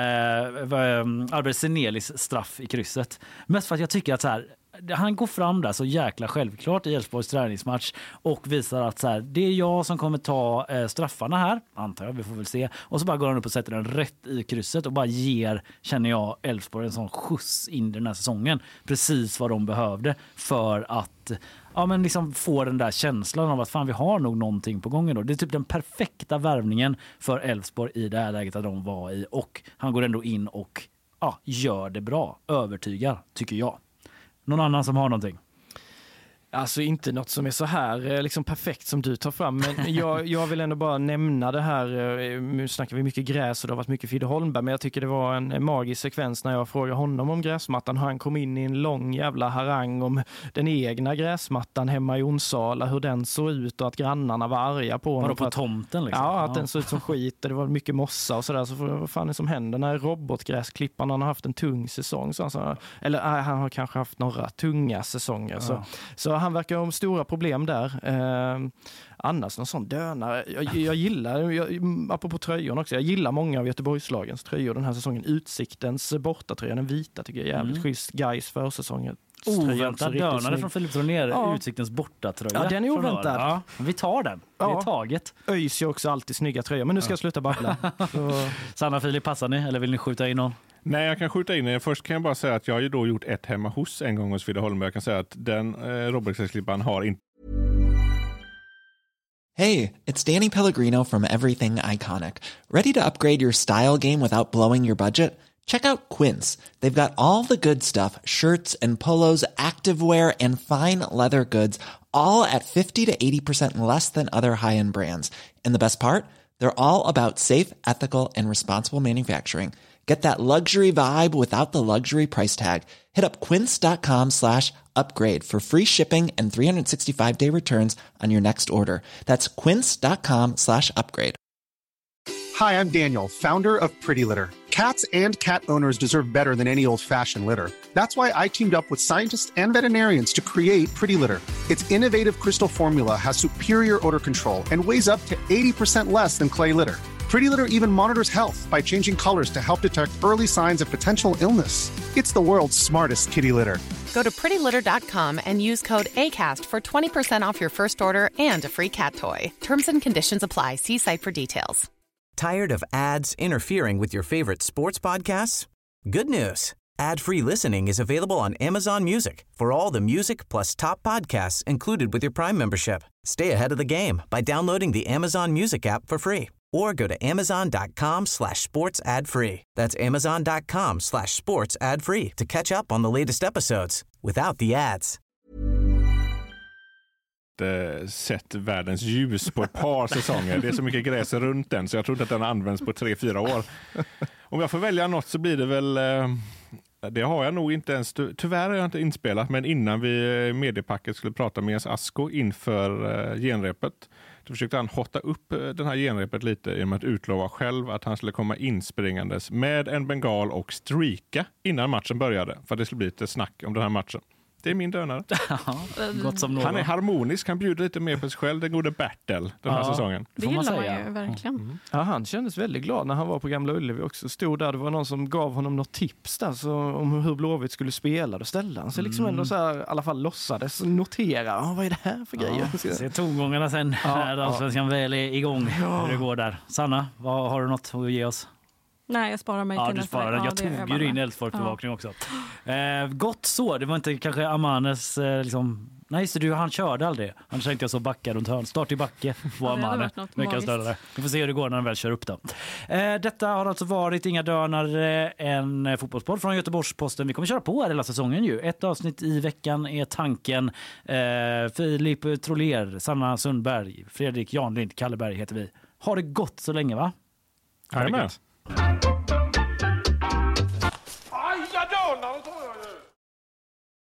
Albert Senelis straff i krysset. Mest för att jag tycker att så här, han går fram där så jäkla självklart i Elfsborgs träningsmatch och visar att så här, det är jag som kommer ta straffarna här, antar jag, vi får väl se. Och så bara går han upp och sätter den rätt i krysset och bara ger, känner jag, Elfsborg en sån skjuts in den här säsongen. Precis vad de behövde för att men liksom få den där känslan av att fan, vi har nog någonting på gången då. Det är typ den perfekta värvningen för Elfsborg i det här läget att de var i, och han går ändå in och gör det bra, övertygar, tycker jag. Någon annan som har någonting? Alltså inte något som är så här liksom perfekt som du tar fram, men jag vill ändå bara nämna det här. Nu snackar vi mycket gräs och det har varit mycket Fidde Holmberg, men jag tycker det var en magisk sekvens när jag frågade honom om gräsmattan. Han kom in i en lång jävla harang om den egna gräsmattan hemma i Onsala, hur den såg ut och att grannarna var arga på honom. På tomten liksom? Ja, att den såg ut som skit och det var mycket mossa och sådär. Så vad fan är det som händer när robotgräsklipparna har haft en tung säsong? Eller han har kanske haft några tunga säsonger. Så han verkar ha stora problem där. Annars någon sån dönare. Jag gillar, apropå tröjor också, jag gillar många av Göteborgslagens tröjor den här säsongen. Utsiktens bortatröja, den vita tycker jag är jävligt schysst. Gais försäsongen. Oväntad dönare från Filip Tronér, Utsiktens bortatröja. Ja, den är oväntad. Ja, vi tar den. Det är taget. Öjs ju också alltid snygga tröjor, men nu ska jag sluta babbla. Sanna, Filip, passar ni? Eller vill ni skjuta in någon? Nej, jag kan skjuta in. Först kan jag bara säga att jag har ju då gjort ett hemma hos en gång hos Fidde Holmberg. Jag kan säga att den robotgräsklippan har inte... Hey, it's Danny Pellegrino from Everything Iconic. Ready to upgrade your style game without blowing your budget? Check out Quince. They've got all the good stuff, shirts and polos, activewear and fine leather goods, all at 50 to 80% less than other high-end brands. And the best part? They're all about safe, ethical and responsible manufacturing. Get that luxury vibe without the luxury price tag. Hit up quince.com/upgrade for free shipping and 365-day returns on your next order. That's quince.com/upgrade. Hi, I'm Daniel, founder of Pretty Litter. Cats and cat owners deserve better than any old-fashioned litter. That's why I teamed up with scientists and veterinarians to create Pretty Litter. Its innovative crystal formula has superior odor control and weighs up to 80% less than clay litter. Pretty Litter even monitors health by changing colors to help detect early signs of potential illness. It's the world's smartest kitty litter. Go to prettylitter.com and use code ACAST for 20% off your first order and a free cat toy. Terms and conditions apply. See site for details. Tired of ads interfering with your favorite sports podcasts? Good news. Ad-free listening is available on Amazon Music for all the music plus top podcasts included with your Prime membership. Stay ahead of the game by downloading the Amazon Music app for free or go to amazon.com/sports ad free. That's amazon.com/sports ad free to catch up on the latest episodes without the ads. Sett världens ljus på ett par säsonger. Det är så mycket gräs runt den så jag tror inte att den används på 3-4 år. Om jag får välja något så blir det väl... Det har jag nog inte ens... Tyvärr har jag inte inspelat, men innan vi mediepacket skulle prata med Jens Asko inför genrepet, då försökte han hotta upp den här genrepet lite genom att utlova själv att han skulle komma inspringandes med en bengal och streaka innan matchen började, för att det skulle bli lite snack om den här matchen. Det är min dönare. Gott som någon. Han är harmonisk, han bjuder lite mer på sig själv. Den gode Bertel den här säsongen. Det gillar man ju verkligen. Ja, han kändes väldigt glad när han var på Gamla Ullevi också. Stod där, det var någon som gav honom något tips där, så om hur Blåvitt skulle spela. Då ställde han sig liksom ändå så här, i alla fall låtsades notera. Vad är det här för grejer? Se tongångarna sen när Allsvenskan väl är igång. Hur det går där. Sanna, har du något att ge oss? Nej, jag sparar mig till nästa. Ja, du sparar den. Jag tog ju in Elfsborg-bevakning också. Gott så. Det var inte kanske Amanes liksom... Nej, så han körde aldrig. Han tänkte jag så backa runt hörn. Start i backe på Amane. Vi får se hur det går när han väl kör upp då. Detta har alltså varit Inga Dönare, en fotbollspodd från Göteborgs-Posten. Vi kommer köra på hela säsongen ju. Ett avsnitt i veckan är tanken. Filip Troller, Sanna Sundberg, Fredrik Janlind, Kalle Berg heter vi. Har det gott så länge, va? Jajamän.